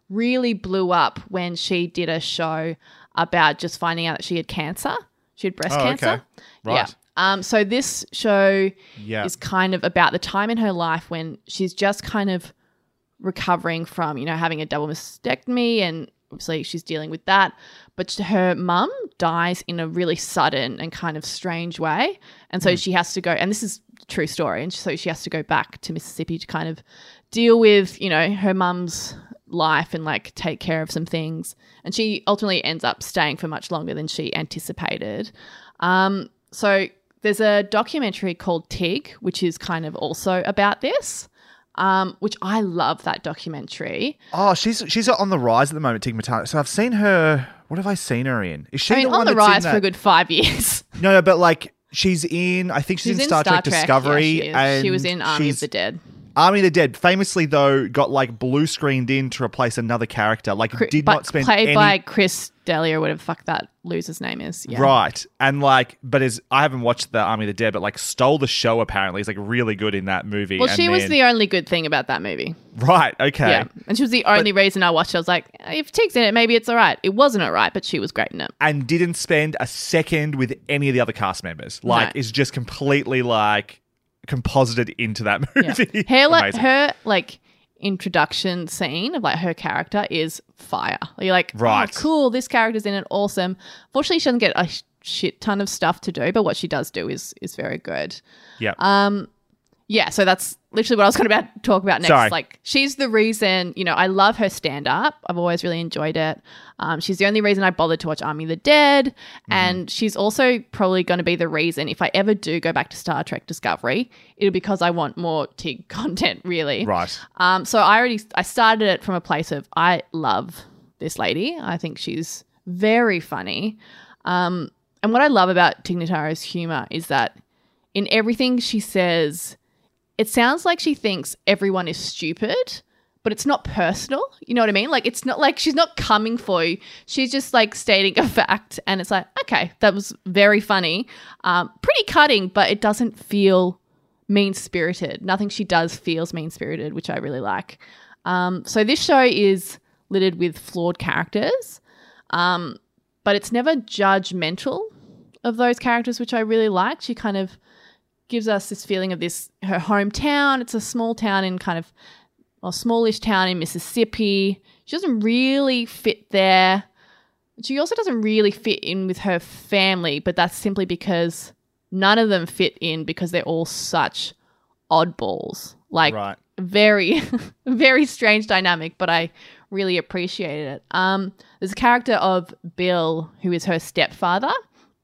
really blew up when she did a show about just finding out that she had cancer. She had breast Oh, cancer. okay. Right. Yeah. Um, so this show Yeah. is kind of about the time in her life when she's just kind of recovering from, you know, having a double mastectomy, and obviously she's dealing with that. But her mum dies in a really sudden and kind of strange way. And so she has to go, and this is a true story, and so she has to go back to Mississippi to kind of deal with, you know, her mum's life and like take care of some things. And she ultimately ends up staying for much longer than she anticipated. Um, so there's a documentary called Tig, which is kind of also about this, um, which I love that documentary. Oh, she's she's on the rise at the moment, Tig Notaro. So I've seen her. What have I seen her in? Is she I mean, the one on the that's in rise that- for a good five years. No, no, but like she's in. I think she's, in, Star, Trek, Discovery. Yeah, she, is. and She was in Army of she's- the Dead. Army of the Dead, famously though, got like blue screened in to replace another character. Like Cri- did but not spend played any by Chris Delia or whatever the fuck that loser's name is. Yeah. right, and like, but as I haven't watched the Army of the Dead, but like stole the show. Apparently, is like really good in that movie. Well, and she was then- the only good thing about that movie. right. Okay, Yeah. And she was the only reason I watched it. I was like, if Tig's in it, maybe it's all right. It wasn't all right, but she was great in it. and didn't spend a second with any of the other cast members. Like, No. is just completely like composited into that Yeah. movie. Her, like, Amazing. her, like, introduction scene of, like, her character is fire. You're like, Right. oh, cool, this character's in it, awesome. Fortunately, she doesn't get a sh- shit ton of stuff to do, but what she does do is is very good. yeah. Um, yeah, so that's literally what I was going to about talk about next. Sorry. Like, she's the reason, you know, I love her stand-up. I've always really enjoyed it. Um, she's the only reason I bothered to watch Army of the Dead. Mm-hmm. And she's also probably going to be the reason if I ever do go back to Star Trek Discovery, it'll be because I want more Tig content, really. Right. Um, so I already, I started it from a place of, I love this lady. I think she's very funny. Um, and what I love about Tig Notaro's humor is that in everything she says, it sounds like she thinks everyone is stupid, but it's not personal. You know what I mean? Like, it's not like she's not coming for you. She's just like stating a fact, and it's like, okay, that was very funny. Um, pretty cutting, but it doesn't feel mean-spirited. Nothing she does feels mean-spirited, which I really like. Um, so this show is littered with flawed characters, um, but it's never judgmental of those characters, which I really like. She kind of gives us this feeling of this, her hometown. It's a small town in kind of, well, smallish town in Mississippi. She doesn't really fit there. She also doesn't really fit in with her family, but that's simply because none of them fit in because they're all such oddballs. Like, Right. very, very strange dynamic, but I really appreciated it. Um, there's a character of Bill, who is her stepfather,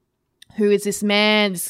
who is this man, this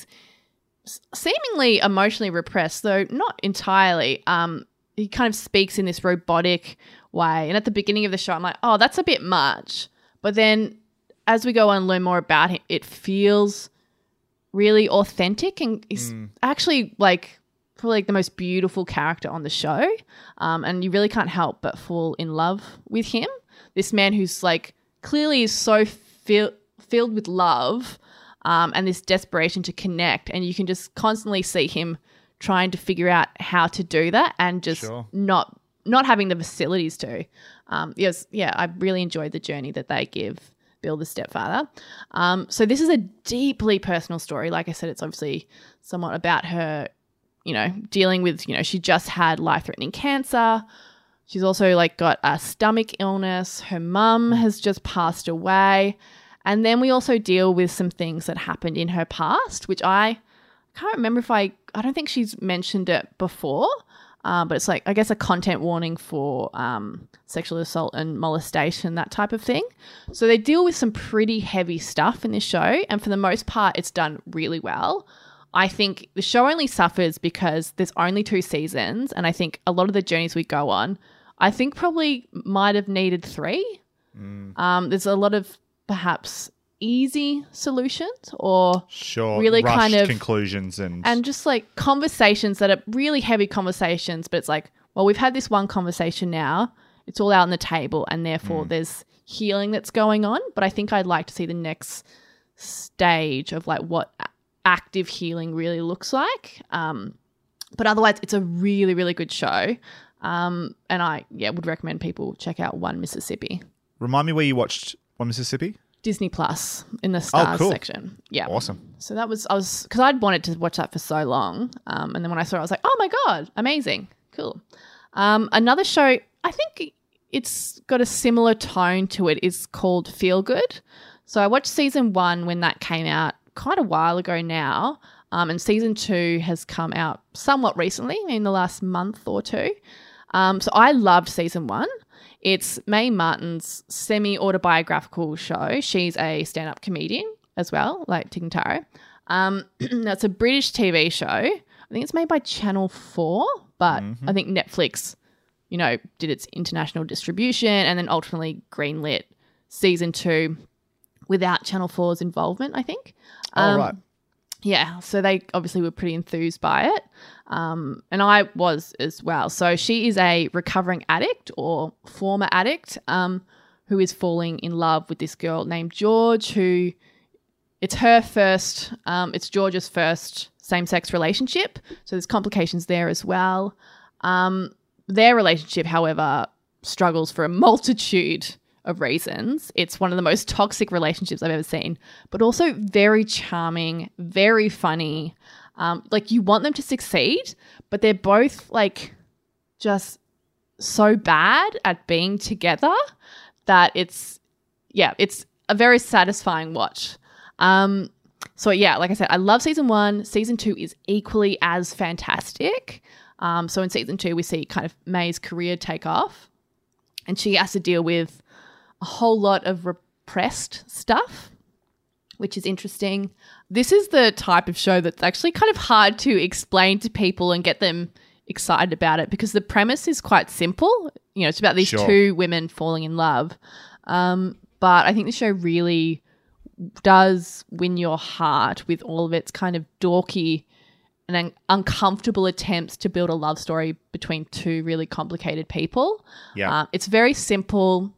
seemingly emotionally repressed, though not entirely. Um, he kind of speaks in this robotic way. And at the beginning of the show, I'm like, oh, that's a bit much. But then as we go on and learn more about him, it feels really authentic and is actually like probably like the most beautiful character on the show. Um, and you really can't help but fall in love with him. This man who's like clearly is so fill- filled with love um, and this desperation to connect. And you can just constantly see him trying to figure out how to do that and just Sure. not not having the facilities to. Um, yes, yeah, I really enjoyed the journey that they give Bill the stepfather. Um, so this is a deeply personal story. Like I said, it's obviously somewhat about her, you know, dealing with, you know, she just had life-threatening cancer. She's also like got a stomach illness. Her mum has just passed away. And then we also deal with some things that happened in her past, which I can't remember if I, I don't think she's mentioned it before. Uh, but it's like, I guess, a content warning for um, sexual assault and molestation, that type of thing. So they deal with some pretty heavy stuff in this show. And for the most part, it's done really well. I think the show only suffers because there's only two seasons. And I think a lot of the journeys we go on, I think probably might have needed three. Mm. Um, there's a lot of perhaps easy solutions or Sure. really rushed kind of conclusions and and just like conversations that are really heavy conversations, but it's like, well, we've had this one conversation now, it's all out on the table, and therefore Mm. there's healing that's going on. But I think I'd like to see the next stage of like what a- active healing really looks like. Um, but otherwise, it's a really, really good show. Um, and I, yeah, would recommend people check out One Mississippi. Remind me where you watched One Mississippi? Disney Plus in the stars cool. section. Yeah. Awesome. So that was, I was, because I'd wanted to watch that for so long. Um, and then when I saw it, I was like, oh my God, amazing. Cool. Um, another show, I think it's got a similar tone to it, is called Feel Good. So I watched season one when that came out quite a while ago now. Um, and season two has come out somewhat recently, in the last month or two. Um, so I loved season one. It's Mae Martin's semi-autobiographical show. She's a stand-up comedian as well, like Tig Notaro. Um, that's a British T V show. I think it's made by Channel four, but mm-hmm. I think Netflix, you know, did its international distribution and then ultimately greenlit season two without Channel four's involvement, I think. Oh, um, right. Yeah, so they obviously were pretty enthused by it. Um, and I was as well. So she is a recovering addict or former addict um, who is falling in love with this girl named George, who it's her first, um, it's George's first same-sex relationship. So there's complications there as well. Um, their relationship, however, struggles for a multitude of reasons. It's one of the most toxic relationships I've ever seen, but also very charming, very funny. Um, like you want them to succeed, but they're both like just so bad at being together that it's, yeah, it's a very satisfying watch. Um, so yeah, like I said, I love season one. Season two is equally as fantastic. Um, so in season two, we see kind of Mae's career take off and she has to deal with a whole lot of repressed stuff, which is interesting. This is the type of show that's actually kind of hard to explain to people and get them excited about it because the premise is quite simple. You know, it's about these Sure. two women falling in love. Um, but I think the show really does win your heart with all of its kind of dorky and un- uncomfortable attempts to build a love story between two really complicated people. Yeah. Uh, it's very simple.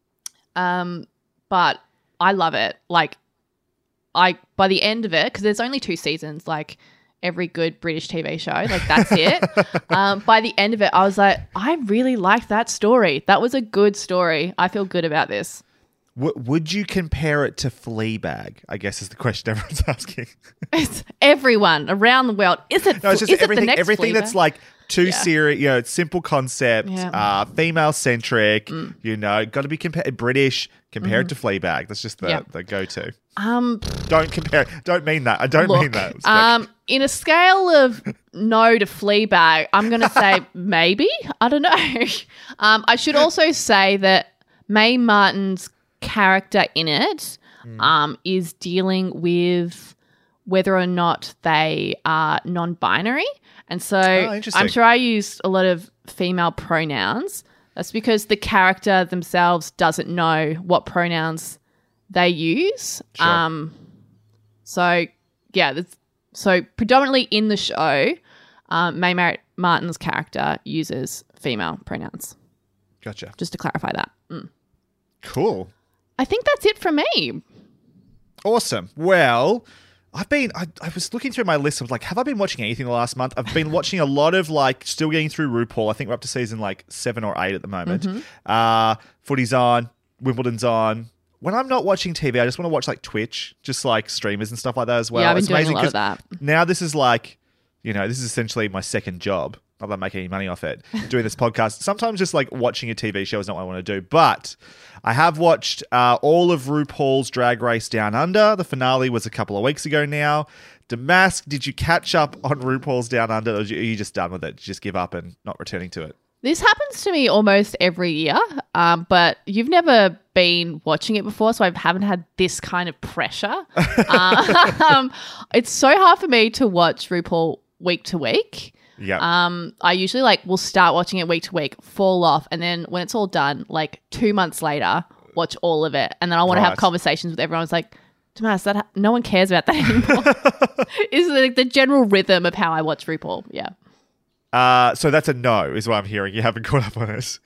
Um, but I love it. Like, I by the end of it, because there's only two seasons, like every good British T V show, like that's it. um, by the end of it, I was like, I really liked that story. That was a good story. I feel good about this. W- would you compare it to Fleabag? I guess is the question everyone's asking. It's everyone around the world. Is it? No, it's just is it the everything. next Everything Fleabag? that's like too Yeah. serious. You know, it's simple concept. Yeah. Uh, female centric. Mm. You know, got to be compared British. Compare it to Fleabag. That's just the, Yeah. the go to. Um, Don't compare. Don't mean that. I don't look, mean that. It's um, in a scale of no to Fleabag, I'm going to say maybe. I don't know. Um, I should also say that Mae Martin's character in it um, is dealing with whether or not they are non-binary. And so Oh, interesting. I'm sure I used a lot of female pronouns. That's because the character themselves doesn't know what pronouns they use. Sure. Um, so, yeah, that's, so predominantly in the show, um, Mae Mar- Martin's character uses female pronouns, Gotcha. just to clarify that. Mm. Cool. I think that's it for me. Awesome. Well, I've been, I, I was looking through my list. I was like, have I been watching anything the last month? I've been watching a lot of like, still getting through RuPaul. I think we're up to season like seven or eight at the moment. Mm-hmm. Uh, Footy's on, Wimbledon's on. When I'm not watching T V, I just want to watch like Twitch, just like streamers and stuff like that as well. Yeah, I've been It's doing a amazing lot of 'cause that. Now this is like, you know, this is essentially my second job. Not that I'm making any money off it, doing this podcast. Sometimes just like watching a T V show is not what I want to do. But I have watched uh, all of RuPaul's Drag Race Down Under. The finale was a couple of weeks ago now. Damask, did you catch up on RuPaul's Down Under, or are you just done with it? Did you just give up and not returning to it? This happens to me almost every year, um, but you've never been watching it before, so I haven't had this kind of pressure. um, it's so hard for me to watch RuPaul week to week. Yeah. Um, I usually like will start watching it week to week, fall off, and then when it's all done, like two months later, watch all of it, and then I want to Right. have conversations with everyone. It's like, Tomas, that ha- no one cares about that anymore. Is like the general rhythm of how I watch RuPaul. Yeah. Uh, so that's a no, is what I'm hearing. You haven't caught up on it.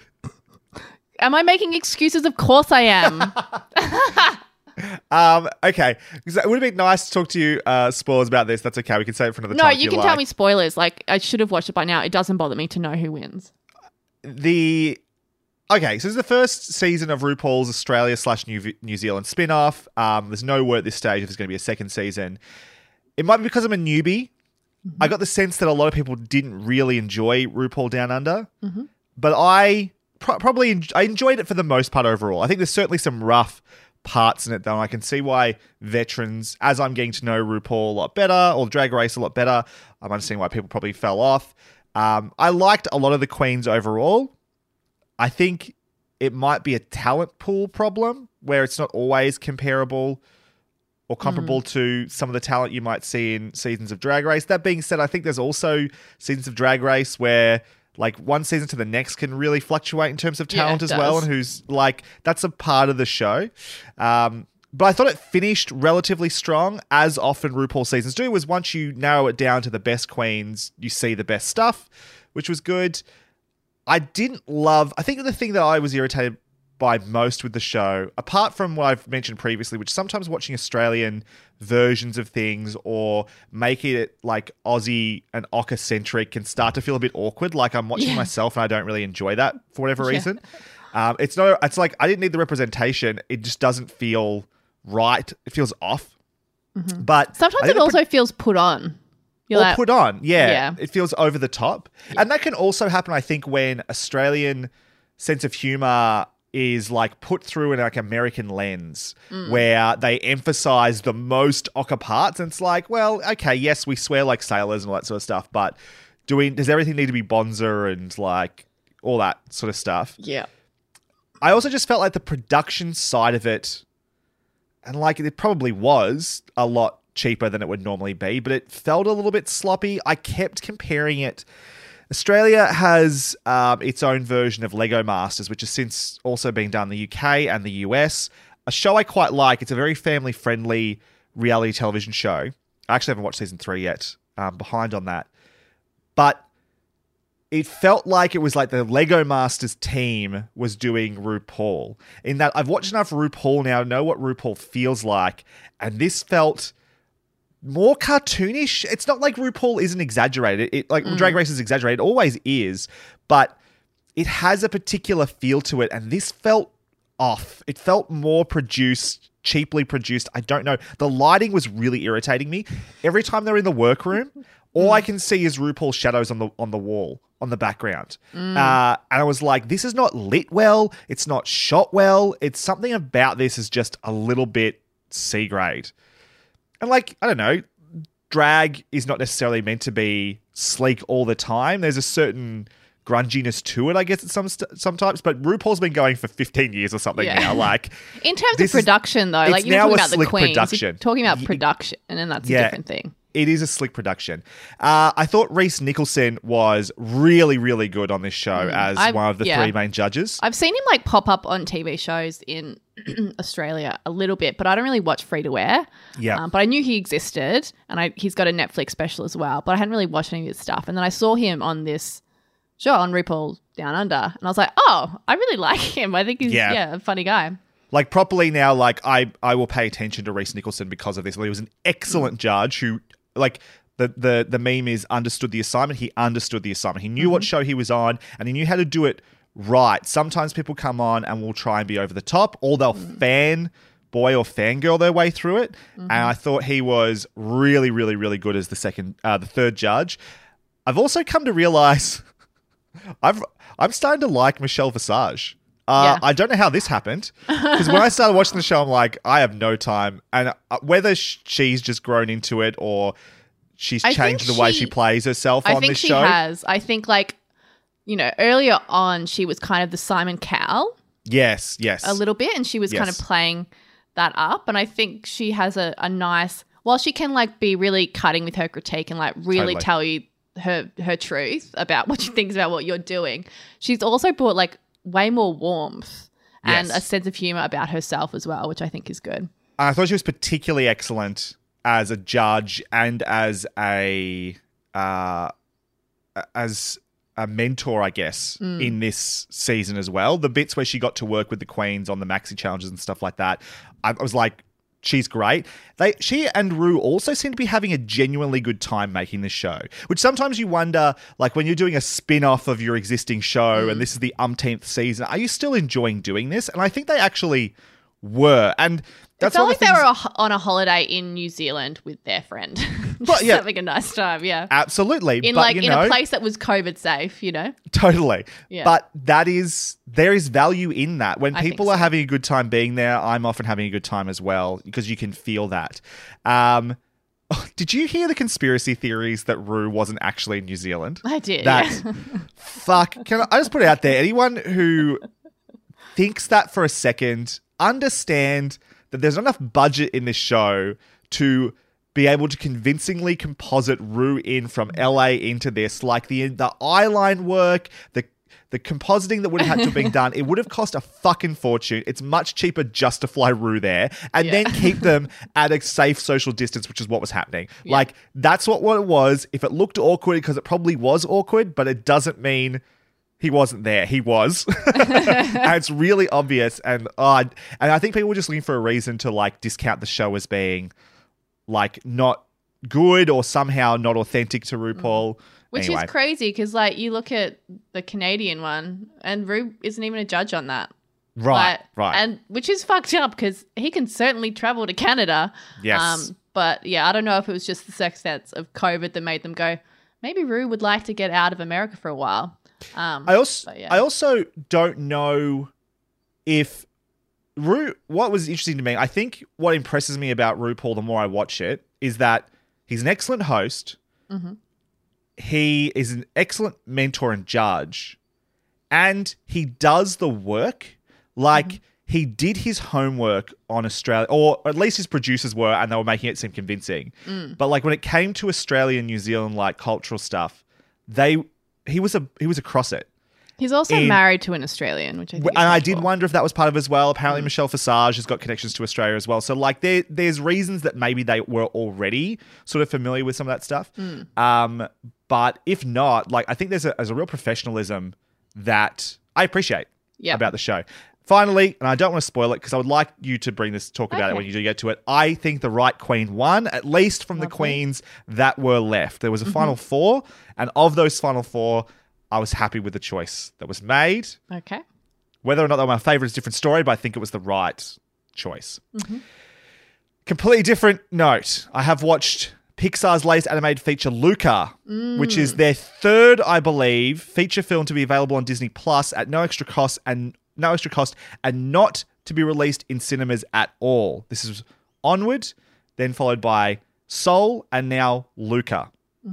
Am I making excuses? Of course I am. Um, okay. Because it would have been nice to talk to you, uh, spoilers about this. That's okay. We can save it for another No, time. if you can like. tell me spoilers. Like, I should have watched it by now. It doesn't bother me to know who wins. the okay, so this is the first season of RuPaul's Australia slash New New Zealand spin-off. Um, there's no word at this stage if there's going to be a second season. It might be because I'm a newbie. Mm-hmm. I got the sense that a lot of people didn't really enjoy RuPaul Down Under, mm-hmm. but I pro- probably en- I enjoyed it for the most part overall. I think there's certainly some rough parts in it, though. I can see why veterans, as I'm getting to know RuPaul a lot better, or Drag Race a lot better, I'm understanding why people probably fell off. Um, I liked a lot of the queens overall. I think it might be a talent pool problem where it's not always comparable or comparable mm. to some of the talent you might see in seasons of Drag Race. That being said, I think there's also seasons of Drag Race where like one season to the next can really fluctuate in terms of talent yeah, as does. well, and who's like, that's a part of the show. Um, but I thought it finished relatively strong, as often RuPaul seasons do, was once you narrow it down to the best queens, you see the best stuff, which was good. I didn't love, I think the thing that I was irritated by most with the show, apart from what I've mentioned previously, which sometimes watching Australian versions of things or making it like Aussie and Ocker-centric can start to feel a bit awkward. Like I'm watching yeah. myself and I don't really enjoy that for whatever yeah. reason. Um, it's not, it's like I didn't need the representation. It just doesn't feel right. It feels off. Mm-hmm. But sometimes it also pre- feels put on. You're or like, put on. Yeah, yeah. It feels over the top. Yeah. And that can also happen, I think, when Australian sense of humor is like put through in like American lens mm. where they emphasize the most Ocker parts. And it's like, well, okay, yes, we swear like sailors and all that sort of stuff, but do we, does everything need to be bonza and like all that sort of stuff? Yeah. I also just felt like the production side of it, and like it probably was a lot cheaper than it would normally be, but it felt a little bit sloppy. I kept comparing it. Australia has um, its own version of Lego Masters, which has since also been done in the U K and the U S. A show I quite like. It's a very family-friendly reality television show. I actually haven't watched season three yet. I'm behind on that. But it felt like it was like the Lego Masters team was doing RuPaul. In that I've watched enough RuPaul now to know what RuPaul feels like, and this felt more cartoonish. It's not like RuPaul isn't exaggerated. It like mm. Drag Race is exaggerated. It always is. But it has a particular feel to it. And this felt off. It felt more produced, cheaply produced. I don't know. The lighting was really irritating me. Every time they're in the workroom, all mm. I can see is RuPaul's shadows on the on the wall, on the background. Mm. Uh, and I was like, this is not lit well. It's not shot well. It's something about this is just a little bit C grade. And like, I don't know, drag is not necessarily meant to be sleek all the time. There's a certain grunginess to it, I guess, at some st- sometimes. But RuPaul's been going for fifteen years or something yeah. now. Like, in terms of production, is, though, like you're talking about the queens, you're talking about production, and then that's yeah, a different thing. It is a slick production. Uh, I thought Reese Nicholson was really, really good on this show mm, as I've, one of the yeah. three main judges. I've seen him like pop up on T V shows in Australia a little bit, but I don't really watch free to air. Yeah. Um, but I knew he existed, and I, he's got a Netflix special as well. But I hadn't really watched any of his stuff, and then I saw him on this show on RuPaul Down Under, and I was like, oh, I really like him. I think he's yeah, yeah a funny guy. Like properly now, like I, I will pay attention to Reese Nicholson because of this. He was an excellent mm. judge who, like the, the the meme is understood the assignment. He understood the assignment. He knew mm-hmm. what show he was on, and he knew how to do it right. Sometimes people come on and will try and be over the top, or they'll mm. fan boy or fangirl their way through it. Mm-hmm. And I thought he was really, really, really good as the second, uh, the third judge. I've also come to realize I've I'm starting to like Michelle Visage. Uh, yeah. I don't know how this happened, because when I started watching the show, I'm like, I have no time. And uh, whether sh- she's just grown into it or she's I changed the she, way she plays herself I on this show. I think she has. I think, like, you know, earlier on, she was kind of the Simon Cowell. Yes, yes. A little bit, and she was yes. kind of playing that up. And I think she has a, a nice, while she can, like, be really cutting with her critique and, like, really totally. tell you her her truth about what she thinks about what you're doing, she's also brought, like, way more warmth and yes. a sense of humor about herself as well, which I think is good. I thought she was particularly excellent as a judge and as a uh, as a mentor, I guess, mm. in this season as well. The bits where she got to work with the queens on the maxi challenges and stuff like that, I was like, she's great. They, she and Rue also seem to be having a genuinely good time making this show, which sometimes you wonder, like when you're doing a spin-off of your existing show Mm. and this is the umpteenth season, are you still enjoying doing this? And I think they actually were. And that's it felt one like of the they things- were a ho- on a holiday in New Zealand with their friend. Just Well, yeah. having a nice time, yeah. Absolutely. In but, like you in know, a place that was COVID safe, you know? Totally. Yeah. But that is, there is value in that. When I think people are so. having a good time being there, I'm often having a good time as well because you can feel that. Um, did you hear the conspiracy theories that Rue wasn't actually in New Zealand? I did. That, yeah. fuck, can I, I just put it out there. Anyone who thinks that for a second, understand that there's not enough budget in this show to be able to convincingly composite Rue in from L A into this. Like the the eyeline work, the the compositing that would have had to have been done, it would have cost a fucking fortune. It's much cheaper just to fly Rue there and Yeah. then keep them at a safe social distance, which is what was happening. Like, that's what, what it was. If it looked awkward, because it probably was awkward, but it doesn't mean he wasn't there. He was. And it's really obvious. And uh, and I think people were just looking for a reason to like discount the show as being like not good or somehow not authentic to RuPaul. Which Anyway. is crazy because, like, you look at the Canadian one and Rue isn't even a judge on that. Right, Like, right. And which is fucked up because he can certainly travel to Canada. Um, Yes. but yeah, I don't know if it was just the sex sense of COVID that made them go, maybe Rue would like to get out of America for a while. Um, I also but yeah. I also don't know if Ru what was interesting to me, I think what impresses me about RuPaul the more I watch it is that he's an excellent host. Mm-hmm. He is an excellent mentor and judge, and he does the work. Like Mm-hmm. he did his homework on Australia, or at least his producers were, and they were making it seem convincing. Mm. But like when it came to Australia and New Zealand like cultural stuff, they he was a he was across it. He's also in- married to an Australian, which I think And is I much did more- wonder if that was part of it as well. Mm. Apparently, Michelle Visage has got connections to Australia as well. So, like, there, there's reasons that maybe they were already sort of familiar with some of that stuff. Mm. Um, but if not, like, I think there's a, there's a real professionalism that I appreciate Yep. about the show. Finally, and I don't want to spoil it because I would like you to bring this talk about it Okay. when you do get to it. I think the right queen won, at least from the Lovely. queens that were left. There was a Mm-hmm. final four, and of those final four, I was happy with the choice that was made. Okay. Whether or not they were my favorite is a different story, but I think it was the right choice. Completely different note. I have watched Pixar's latest animated feature, Luca, which is their third, I believe, feature film to be available on Disney Plus at no extra cost and no extra cost and not to be released in cinemas at all. This is Onward, then followed by Soul, and now Luca.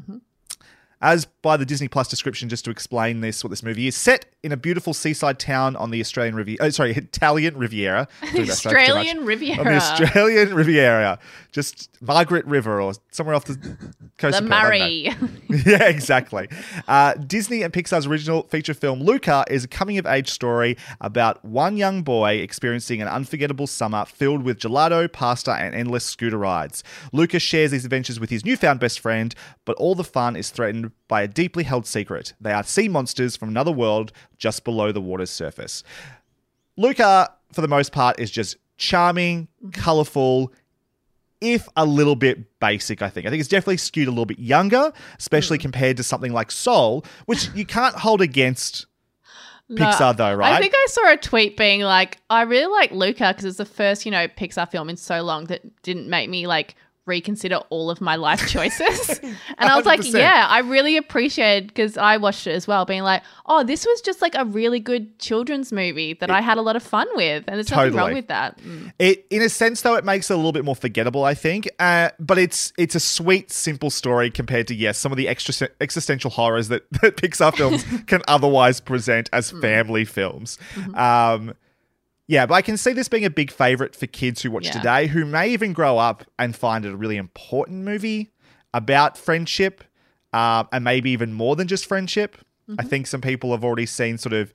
As by the Disney Plus description, just to explain this, what this movie is, set in a beautiful seaside town on the Australian Riviera. Oh, sorry, Italian Riviera. Doing that stuff too much. Australian Riviera. On the Australian Riviera. Just Margaret River or somewhere off the coast The of Perth, I don't know. Murray. Yeah, exactly. Uh, Disney and Pixar's original feature film, Luca, is a coming-of-age story about one young boy experiencing an unforgettable summer filled with gelato, pasta, and endless scooter rides. Luca shares these adventures with his newfound best friend, but all the fun is threatened by a deeply held secret. They are sea monsters from another world just below the water's surface. Luca, for the most part, is just charming, colourful, if a little bit basic, I think. I think it's definitely skewed a little bit younger, especially compared to something like Soul, which you can't hold against Pixar though, right? I think I saw a tweet being like, I really like Luca because it's the first, you know, Pixar film in so long that didn't make me like reconsider all of my life choices. And I was like, one hundred percent. yeah, I really appreciated, because I watched it as well, being like, oh, this was just like a really good children's movie that I had a lot of fun with. And there's nothing wrong Totally. with that. Mm. It, in a sense, though, it makes it a little bit more forgettable, I think. Uh, but it's it's a sweet, simple story compared to, yes, some of the extra existential horrors that, that Pixar films can otherwise present as family films. Um, yeah, but I can see this being a big favorite for kids who watch Yeah. today, who may even grow up and find it a really important movie about friendship, uh, and maybe even more than just friendship. I think some people have already seen sort of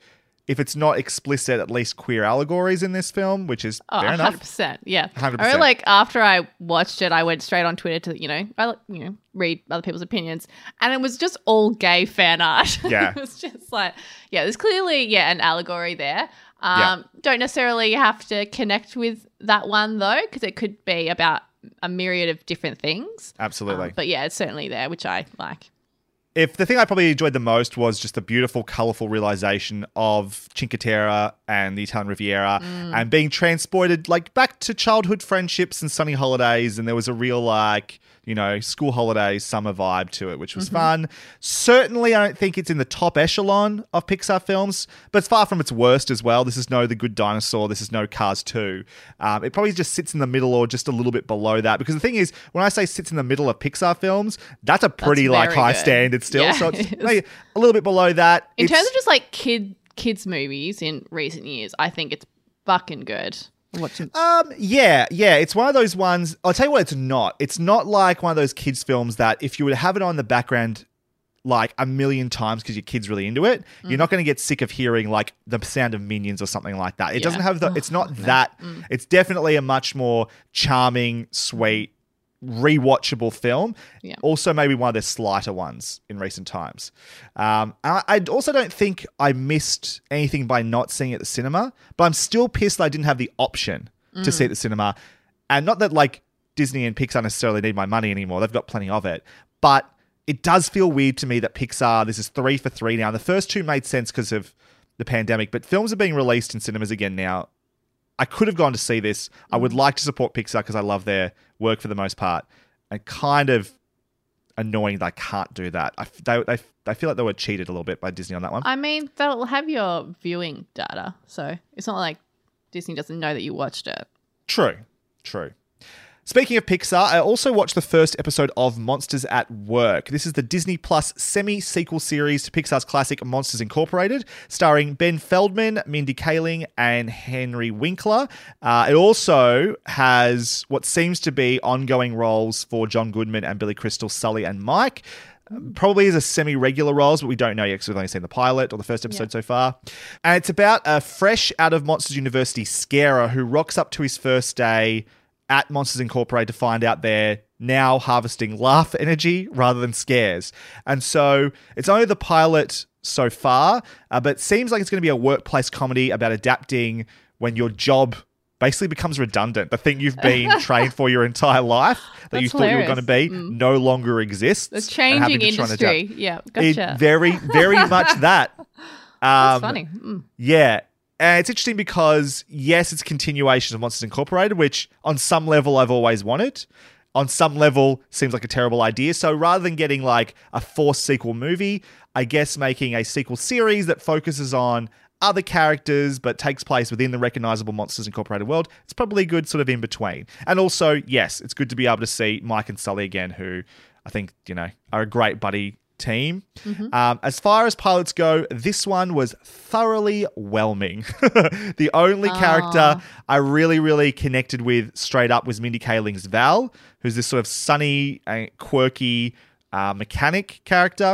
if it's not explicit, at least queer allegories in this film, which is Oh, fair one hundred enough. percent. Yeah. one hundred I percent. remember, like, after I watched it, I went straight on Twitter to, you know, I, like, you know, read other people's opinions. And it was just all gay fan art. Yeah. It was just like, yeah, there's clearly, yeah, an allegory there. Um, Yeah. Don't necessarily have to connect with that one, though, because it could be about a myriad of different things. Absolutely. Um, but yeah, it's certainly there, which I like. If the thing I probably enjoyed the most was just the beautiful, colourful realization of Cinque Terre and the Italian Riviera and being transported like back to childhood friendships and sunny holidays. And there was a real like, you know, school holidays, summer vibe to it, which was fun. Certainly, I don't think it's in the top echelon of Pixar films, but it's far from its worst as well. This is no The Good Dinosaur. This is no Cars two. Um, it probably just sits in the middle or just a little bit below that. Because the thing is, when I say sits in the middle of Pixar films, that's a pretty That's like very high good. standard still. Yeah, so it's it is. maybe a little bit below that. In It's- terms of just like kid kids movies in recent years, I think it's fucking good. Watching. Um, yeah, yeah. It's one of those ones. I'll tell you what, it's not. It's not like one of those kids' films that if you were to have it on the background like a million times because your kid's really into it, you're not going to get sick of hearing like the sound of Minions or something like that. It Yeah. doesn't have the. It's not that. It's definitely a much more charming, sweet, rewatchable film. Yeah. Also, maybe one of the slighter ones in recent times. Um, I, I also don't think I missed anything by not seeing it at the cinema, but I'm still pissed that I didn't have the option to see it at the cinema. And not that like Disney and Pixar necessarily need my money anymore. They've got plenty of it. But it does feel weird to me that Pixar, this is three for three now. And the first two made sense because of the pandemic, but films are being released in cinemas again now. I could have gone to see this. I would like to support Pixar because I love their work for the most part. And kind of annoying that I can't do that. I, they, they, I feel like they were cheated a little bit by Disney on that one. I mean, they'll have your viewing data, so it's not like Disney doesn't know that you watched it. True, true. Speaking of Pixar, I also watched the first episode of Monsters at Work. This is the Disney Plus semi-sequel series to Pixar's classic Monsters Incorporated, starring Ben Feldman, Mindy Kaling, and Henry Winkler. Uh, it also has what seems to be ongoing roles for John Goodman and Billy Crystal, Sully, and Mike. Probably as a semi-regular roles, but we don't know yet because we've only seen the pilot or the first episode so far. And it's about a fresh out of Monsters University scarer who rocks up to his first day at Monsters Incorporated to find out they're now harvesting laugh energy rather than scares. And so it's only the pilot so far, uh, but it seems like it's going to be a workplace comedy about adapting when your job basically becomes redundant. The thing you've been trained for your entire life that That's you thought you were hilarious. going to be no longer exists. The and having changing to try and industry. adapt. Yeah, It- gotcha. very, very much that. That's Um, funny. Mm. Yeah. And it's interesting because, yes, it's a continuation of Monsters Incorporated, which on some level I've always wanted. On some level seems like a terrible idea. So rather than getting like a forced sequel movie, I guess making a sequel series that focuses on other characters but takes place within the recognizable Monsters Incorporated world, it's probably good sort of in between. And also, yes, it's good to be able to see Mike and Sully again, who I think, you know, are a great buddy team. Um, as far as pilots go, this one was thoroughly whelming. The only character I really, really connected with straight up was Mindy Kaling's Val, who's this sort of sunny and quirky uh, mechanic character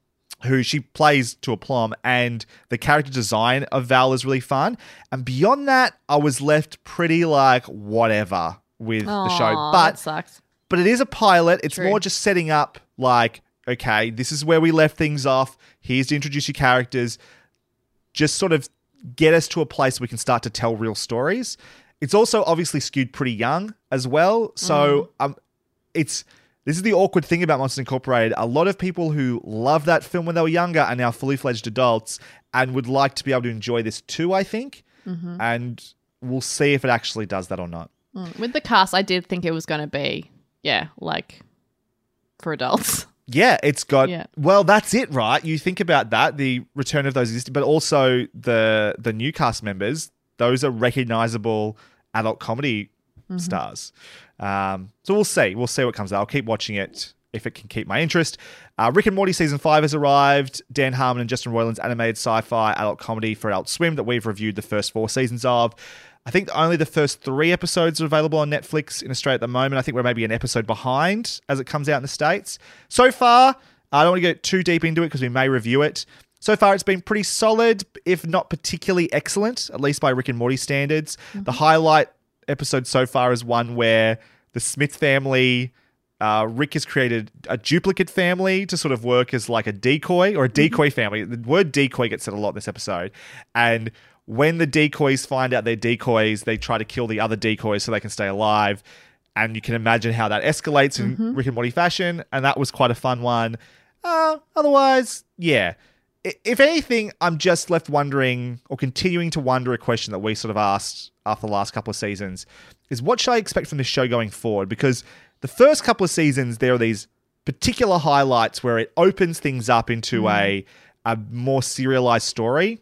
who she plays to aplomb, and the character design of Val is really fun. And beyond that, I was left pretty like whatever with the show. Aw, But that sucks. but it is a pilot. It's True. more just setting up like, okay, this is where we left things off. Here's to introduce your characters. Just sort of get us to a place where we can start to tell real stories. It's also obviously skewed pretty young as well. So um, it's this is the awkward thing about Monsters Incorporated. A lot of people who loved that film when they were younger are now fully fledged adults and would like to be able to enjoy this too, I think. And we'll see if it actually does that or not. Mm. With the cast, I did think it was going to be, yeah, like for adults. Yeah, it's got. Yeah. Well, that's it, right? You think about that, the return of those existing, but also the the new cast members. Those are recognizable adult comedy stars. Um, so we'll see. We'll see what comes out. I'll keep watching it if it can keep my interest. Uh, Rick and Morty season five has arrived. Dan Harmon and Justin Roiland's animated sci-fi adult comedy for Adult Swim that we've reviewed the first four seasons of. I think only the first three episodes are available on Netflix in Australia at the moment. I think we're maybe an episode behind as it comes out in the States. So far, I don't want to get too deep into it because we may review it. So far, it's been pretty solid, if not particularly excellent, at least by Rick and Morty standards. Mm-hmm. The highlight episode so far is one where the Smith family, uh, Rick has created a duplicate family to sort of work as like a decoy or a decoy mm-hmm. family. The word decoy gets said a lot in this episode. And when the decoys find out they're decoys, they try to kill the other decoys so they can stay alive. And you can imagine how that escalates in mm-hmm. Rick and Morty fashion. And that was quite a fun one. Uh, otherwise, yeah. If anything, I'm just left wondering or continuing to wonder a question that we sort of asked after the last couple of seasons is what should I expect from this show going forward? Because the first couple of seasons, there are these particular highlights where it opens things up into mm. a, a more serialized story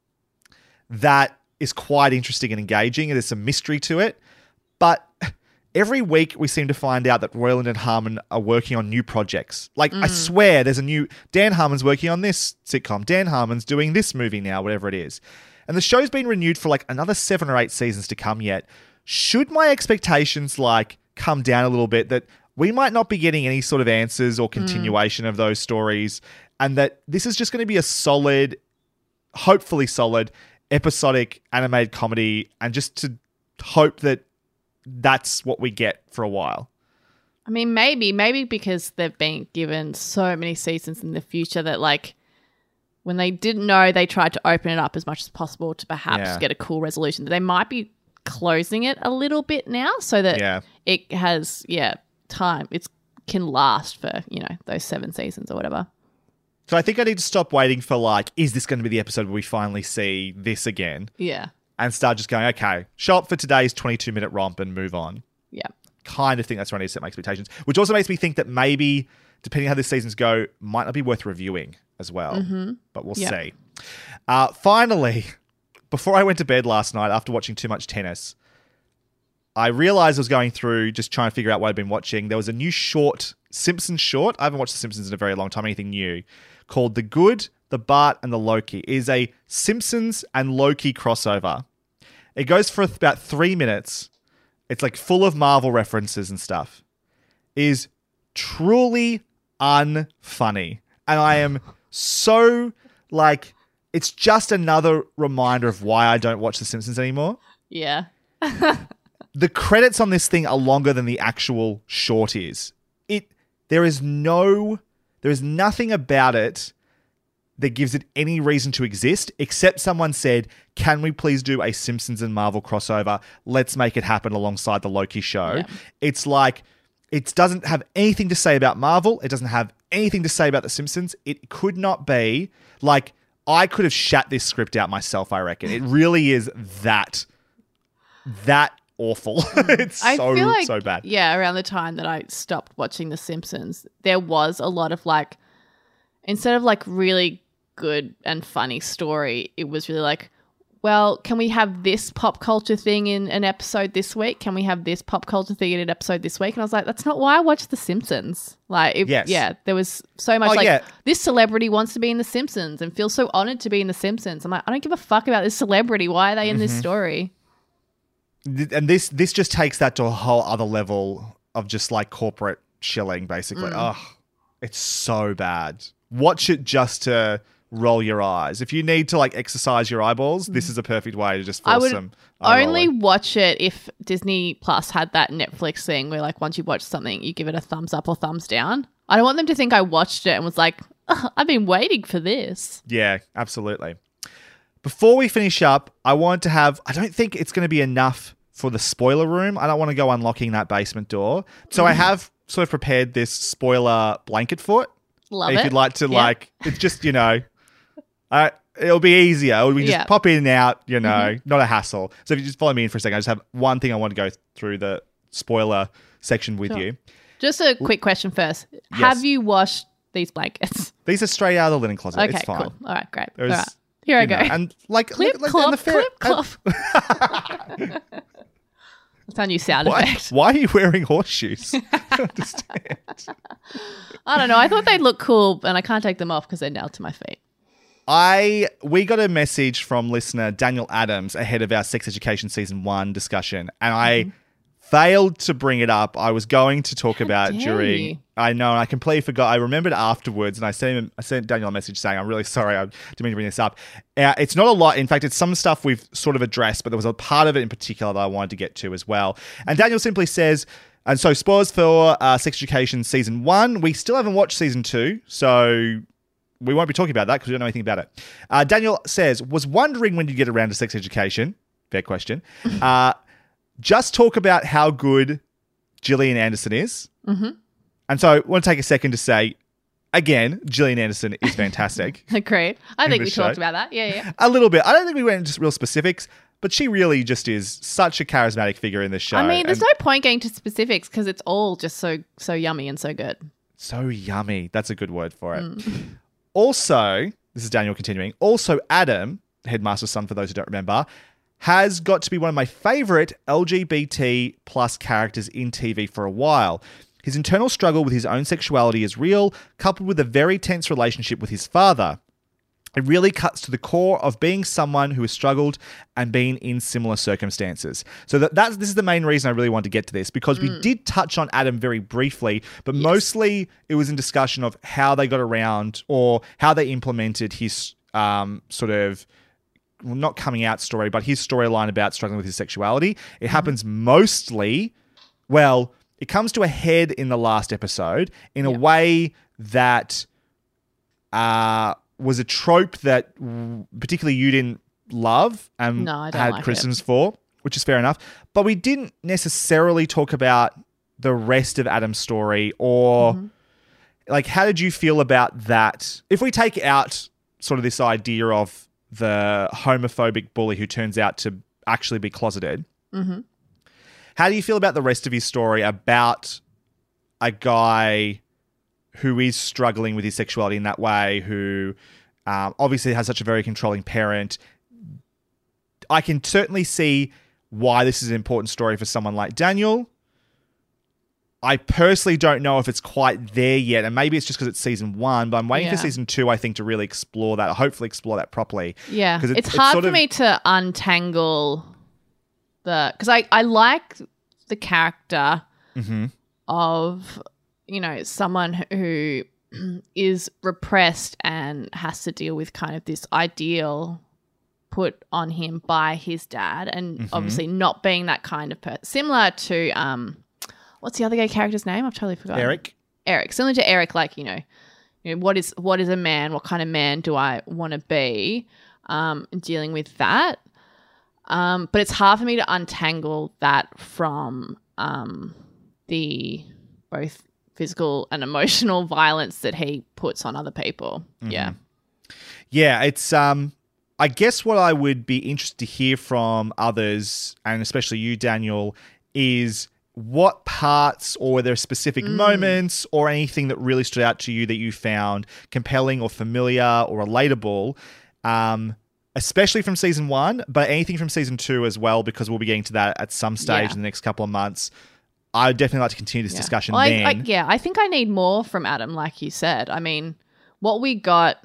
that is quite interesting and engaging. And there's some mystery to it. But every week we seem to find out that Roiland and Harmon are working on new projects. Like, mm. I swear there's a new... Dan Harmon's working on this sitcom. Dan Harmon's doing this movie now, whatever it is. And the show's been renewed for like another seven or eight seasons to come yet. Should my expectations like come down a little bit that we might not be getting any sort of answers or continuation mm. of those stories and that this is just going to be a solid, hopefully solid, episodic animated comedy and just to hope that that's what we get for a while? I mean, maybe, maybe because they've been given so many seasons in the future that, like, when they didn't know, they tried to open it up as much as possible to perhaps Yeah. get a cool resolution. They might be closing it a little bit now so that Yeah. it has, yeah, time. It can last for, you know, those seven seasons or whatever. So I think I need to stop waiting for like, is this going to be the episode where we finally see this again? Yeah. And start just going, okay, show up for today's twenty-two minute romp and move on. Yeah. Kind of think that's where I need to set my expectations, which also makes me think that maybe, depending on how this season's go, might not be worth reviewing as well. Mm-hmm. But we'll Yep. see. Uh, finally, before I went to bed last night after watching too much tennis, I realized I was going through just trying to figure out what I'd been watching. There was a new short, Simpsons short. I haven't watched The Simpsons in a very long time, anything new, called The Good, the Bart, and the Loki. It is a Simpsons and Loki crossover. It goes for about three minutes. It's like full of Marvel references and stuff. It is truly unfunny. And I am so like, it's just another reminder of why I don't watch The Simpsons anymore. Yeah. The credits on this thing are longer than the actual short is. It there is no there is nothing about it that gives it any reason to exist except someone said, "Can we please do a Simpsons and Marvel crossover? Let's make it happen alongside the Loki show." Yeah. It's like it doesn't have anything to say about Marvel. It doesn't have anything to say about The Simpsons. It could not be like I could have shat this script out myself, I reckon. It really is that that awful. It's I so feel like, so bad. Yeah, around the time that I stopped watching The Simpsons, there was a lot of like, instead of like really good and funny story, it was really like, well, can we have this pop culture thing in an episode this week? Can we have this pop culture thing in an episode this week? And I was like, that's not why I watched The Simpsons. Like, it, Yes. yeah, there was so much Oh, like, yeah. this celebrity wants to be in The Simpsons and feels so honored to be in The Simpsons. I'm like, I don't give a fuck about this celebrity. Why are they in this story? And this this just takes that to a whole other level of just like corporate shilling, basically. Mm. Oh, it's so bad. Watch it just to roll your eyes. If you need to like exercise your eyeballs, this is a perfect way to just I force would them. eye only rolling. watch it if Disney Plus had that Netflix thing where like once you watch something, you give it a thumbs up or thumbs down. I don't want them to think I watched it and was like, oh, I've been waiting for this. Yeah, absolutely. Before we finish up, I want to have, I don't think it's going to be enough for the spoiler room. I don't want to go unlocking that basement door. So I have sort of prepared this spoiler blanket fort. Love if it. you'd like to Yeah. like, it's just, you know, uh, it'll be easier. We just Yeah. pop in and out, you know, not a hassle. So if you just follow me in for a second, I just have one thing I want to go through the spoiler section with Sure. you. Just a quick question first. Have you washed these blankets? These are straight out of the linen closet. Okay, it's fine. cool. All right, great. There's, All right. Here I you go. know, and like, clip, look, clop, and the fair- clip, clop. That's our new sound Why, effect. why are you wearing horseshoes? I don't understand. I don't know. I thought they'd look cool, and I can't take them off because they're nailed to my feet. I we got a message from listener Daniel Adams ahead of our Sex Education Season one discussion, and I Mm-hmm. failed to bring it up. I was going to talk about dare during you. I know, and I completely forgot. I remembered afterwards, and I sent him, I sent Daniel a message saying, "I'm really sorry, I didn't mean to bring this up." Uh, it's not a lot. In fact, it's some stuff we've sort of addressed, but there was a part of it in particular that I wanted to get to as well. And Daniel simply says, and so spoilers for uh, Sex Education season one. We still haven't watched season two, so we won't be talking about that because we don't know anything about it. Uh, Daniel says, "Was wondering when you get around to Sex Education." Fair question. uh, just talk about how good Gillian Anderson is. Mm-hmm. And so I want to take a second to say, again, Gillian Anderson is fantastic. Great. I think we show. talked about that. Yeah, yeah. A little bit. I don't think we went into real specifics, but she really just is such a charismatic figure in this show. I mean, there's and no point getting to specifics because it's all just so so yummy and so good. so yummy. That's a good word for it. Mm. Also, this is Daniel continuing. Also, Adam, Headmaster's son, for those who don't remember, has got to be one of my favorite L G B T plus characters in T V for a while. His internal struggle with his own sexuality is real, coupled with a very tense relationship with his father. It really cuts to the core of being someone who has struggled and been in similar circumstances. So that, that's this is the main reason I really wanted to get to this, because we did touch on Adam very briefly, but yes. mostly it was in discussion of how they got around or how they implemented his um, sort of, well, not coming out story, but his storyline about struggling with his sexuality. It mm-hmm. happens mostly, well, it comes to a head in the last episode in a yeah. way that uh, was a trope that particularly you didn't love and no, I don't had like criticisms it. for, which is fair enough. But we didn't necessarily talk about the rest of Adam's story or mm-hmm. like, how did you feel about that? If we take out sort of this idea of the homophobic bully who turns out to actually be closeted, mm-hmm. how do you feel about the rest of his story about a guy who is struggling with his sexuality in that way, who um, obviously has such a very controlling parent? I can certainly see why this is an important story for someone like Daniel. I personally don't know if it's quite there yet, and maybe it's just because it's season one, but I'm waiting yeah. for season two, I think, to really explore that, or hopefully explore that properly. Yeah, it, it's, it's hard sort for of, me to untangle the... Because I, I like the character mm-hmm. of, you know, someone who is repressed and has to deal with kind of this ideal put on him by his dad, and mm-hmm. obviously not being that kind of person. Similar to... um. What's the other gay character's name? I've totally forgotten. Eric. Eric. Similar to Eric, like, you know, you know, what is what is a man? What kind of man do I want to be? Um, dealing with that. Um, but it's hard for me to untangle that from um, the both physical and emotional violence that he puts on other people. Mm-hmm. Yeah. Yeah, it's um I guess what I would be interested to hear from others, and especially you, Daniel, is what parts, or were there specific mm. moments or anything that really stood out to you that you found compelling or familiar or relatable, um, especially from season one, but anything from season two as well, because we'll be getting to that at some stage yeah. in the next couple of months. I'd definitely like to continue this yeah. discussion well, then. I, I, yeah, I think I need more from Adam, like you said. I mean, what we got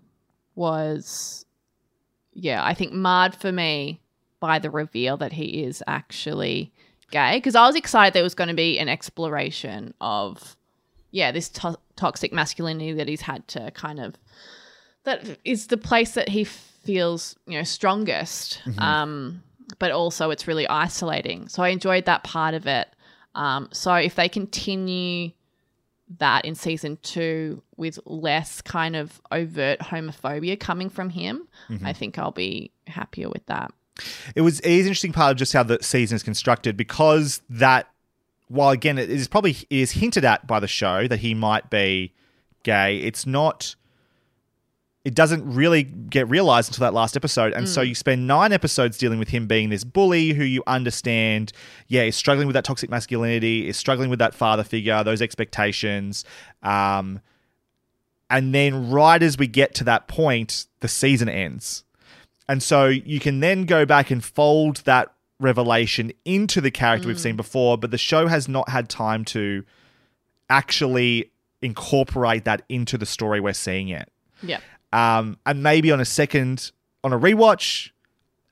was, yeah, I think marred for me by the reveal that he is actually gay, because I was excited there was going to be an exploration of, yeah, this to- toxic masculinity that he's had to kind of, that is the place that he feels, you know, strongest, mm-hmm. um, but also it's really isolating. So I enjoyed that part of it. Um, so if they continue that in season two with less kind of overt homophobia coming from him, mm-hmm. I think I'll be happier with that. It was it is an interesting part of just how the season is constructed, because that, while again it is probably it is hinted at by the show that he might be gay, it's not. It doesn't really get realized until that last episode, and mm. so you spend nine episodes dealing with him being this bully who you understand, yeah, is struggling with that toxic masculinity, is struggling with that father figure, those expectations, um, and then right as we get to that point, the season ends. And so you can then go back and fold that revelation into the character mm. we've seen before, but the show has not had time to actually incorporate that into the story we're seeing yet. Yeah. Um, and maybe on a second, on a rewatch,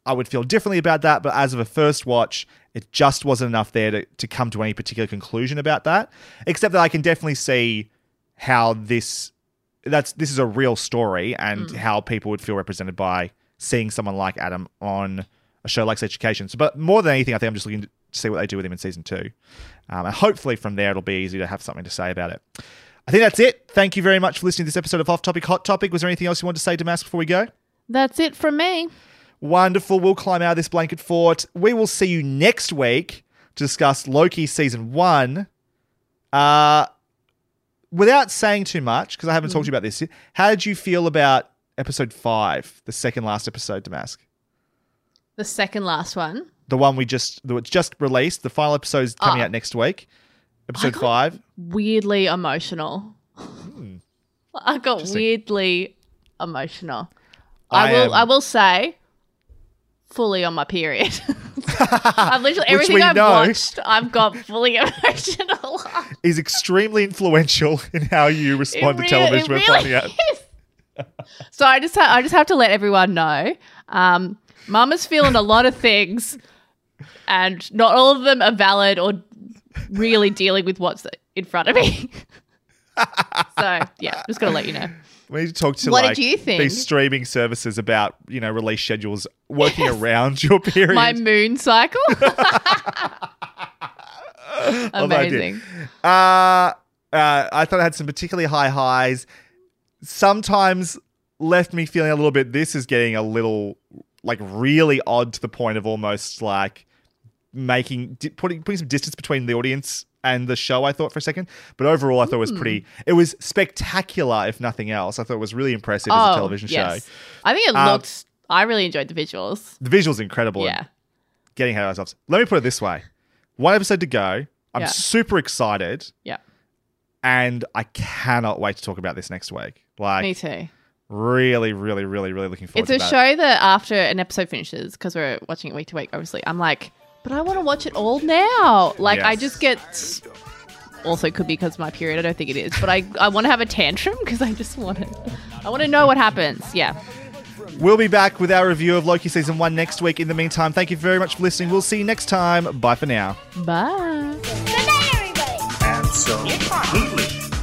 I would feel differently about that, but as of a first watch, it just wasn't enough there to, to come to any particular conclusion about that, except that I can definitely see how this that's this is a real story and mm. how people would feel represented by seeing someone like Adam on a show like Sex Education. So, but more than anything, I think I'm just looking to see what they do with him in season two. Um, and hopefully from there, it'll be easy to have something to say about it. I think that's it. Thank you very much for listening to this episode of Off Topic, Hot Topic. Was there anything else you wanted to say, Damask, before we go? That's it from me. Wonderful. We'll climb out of this blanket fort. We will see you next week to discuss Loki season one. Uh, without saying too much, because I haven't mm. talked to you about this, how did you feel about episode five, the second last episode, Damask? The second last one? The one we just, that just released. The final episode is coming oh. out next week. Episode I got five. Weirdly emotional. Mm. I got weirdly emotional. I, I will. Am... I will say, fully on my period. I've literally everything I've watched. I've got fully emotional. Is extremely influential in how you respond really, to television. We're really finding out. So I just, ha- I just have to let everyone know. Um, Mum is feeling a lot of things, and not all of them are valid or really dealing with what's in front of me. So yeah, just gotta let you know. We need to talk to what like did you think? these streaming services about, you know, release schedules working yes. around your period. My moon cycle. Amazing. I, uh, uh, I thought it had some particularly high highs. Sometimes left me feeling a little bit, this is getting a little like really odd to the point of almost like making, putting, putting some distance between the audience and the show, I thought, for a second. But overall, I thought it was pretty... It was spectacular, if nothing else. I thought it was really impressive oh, as a television yes. show. I think it um, looked... I really enjoyed the visuals. The visuals incredible. Yeah. Getting ahead of ourselves. Let me put it this way. One episode to go. I'm yeah. super excited. Yeah. And I cannot wait to talk about this next week. Like, me too. Really, really, really, really looking forward it's to it. It's a show that after an episode finishes, because we're watching it week to week, obviously, I'm like, but I want to watch it all now. Like, yes. I just get... Also could be because of my period. I don't think it is. But I, I want to have a tantrum because I just want to... I want to know what happens. Yeah. We'll be back with our review of Loki Season one next week. In the meantime, thank you very much for listening. We'll see you next time. Bye for now. Bye. Good night, everybody. Absolutely.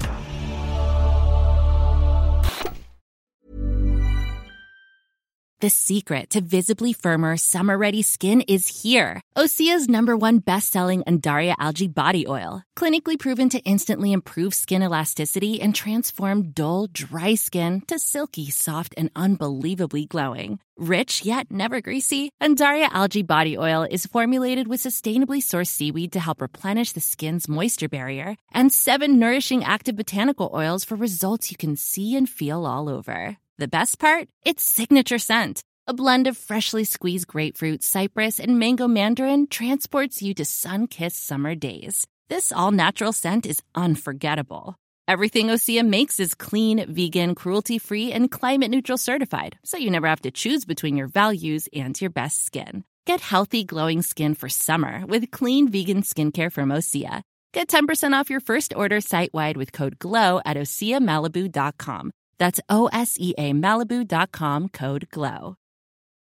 The secret to visibly firmer, summer-ready skin is here. Osea's number one best-selling Undaria Algae Body Oil. Clinically proven to instantly improve skin elasticity and transform dull, dry skin to silky, soft, and unbelievably glowing. Rich yet never greasy, Undaria Algae Body Oil is formulated with sustainably sourced seaweed to help replenish the skin's moisture barrier and seven nourishing active botanical oils for results you can see and feel all over. The best part? Its signature scent. A blend of freshly squeezed grapefruit, cypress, and mango mandarin transports you to sun-kissed summer days. This all-natural scent is unforgettable. Everything Osea makes is clean, vegan, cruelty-free, and climate-neutral certified, so you never have to choose between your values and your best skin. Get healthy, glowing skin for summer with clean, vegan skincare from Osea. Get ten percent off your first order site-wide with code GLOW at osea malibu dot com. That's O S E A Malibu dot com, code GLOW.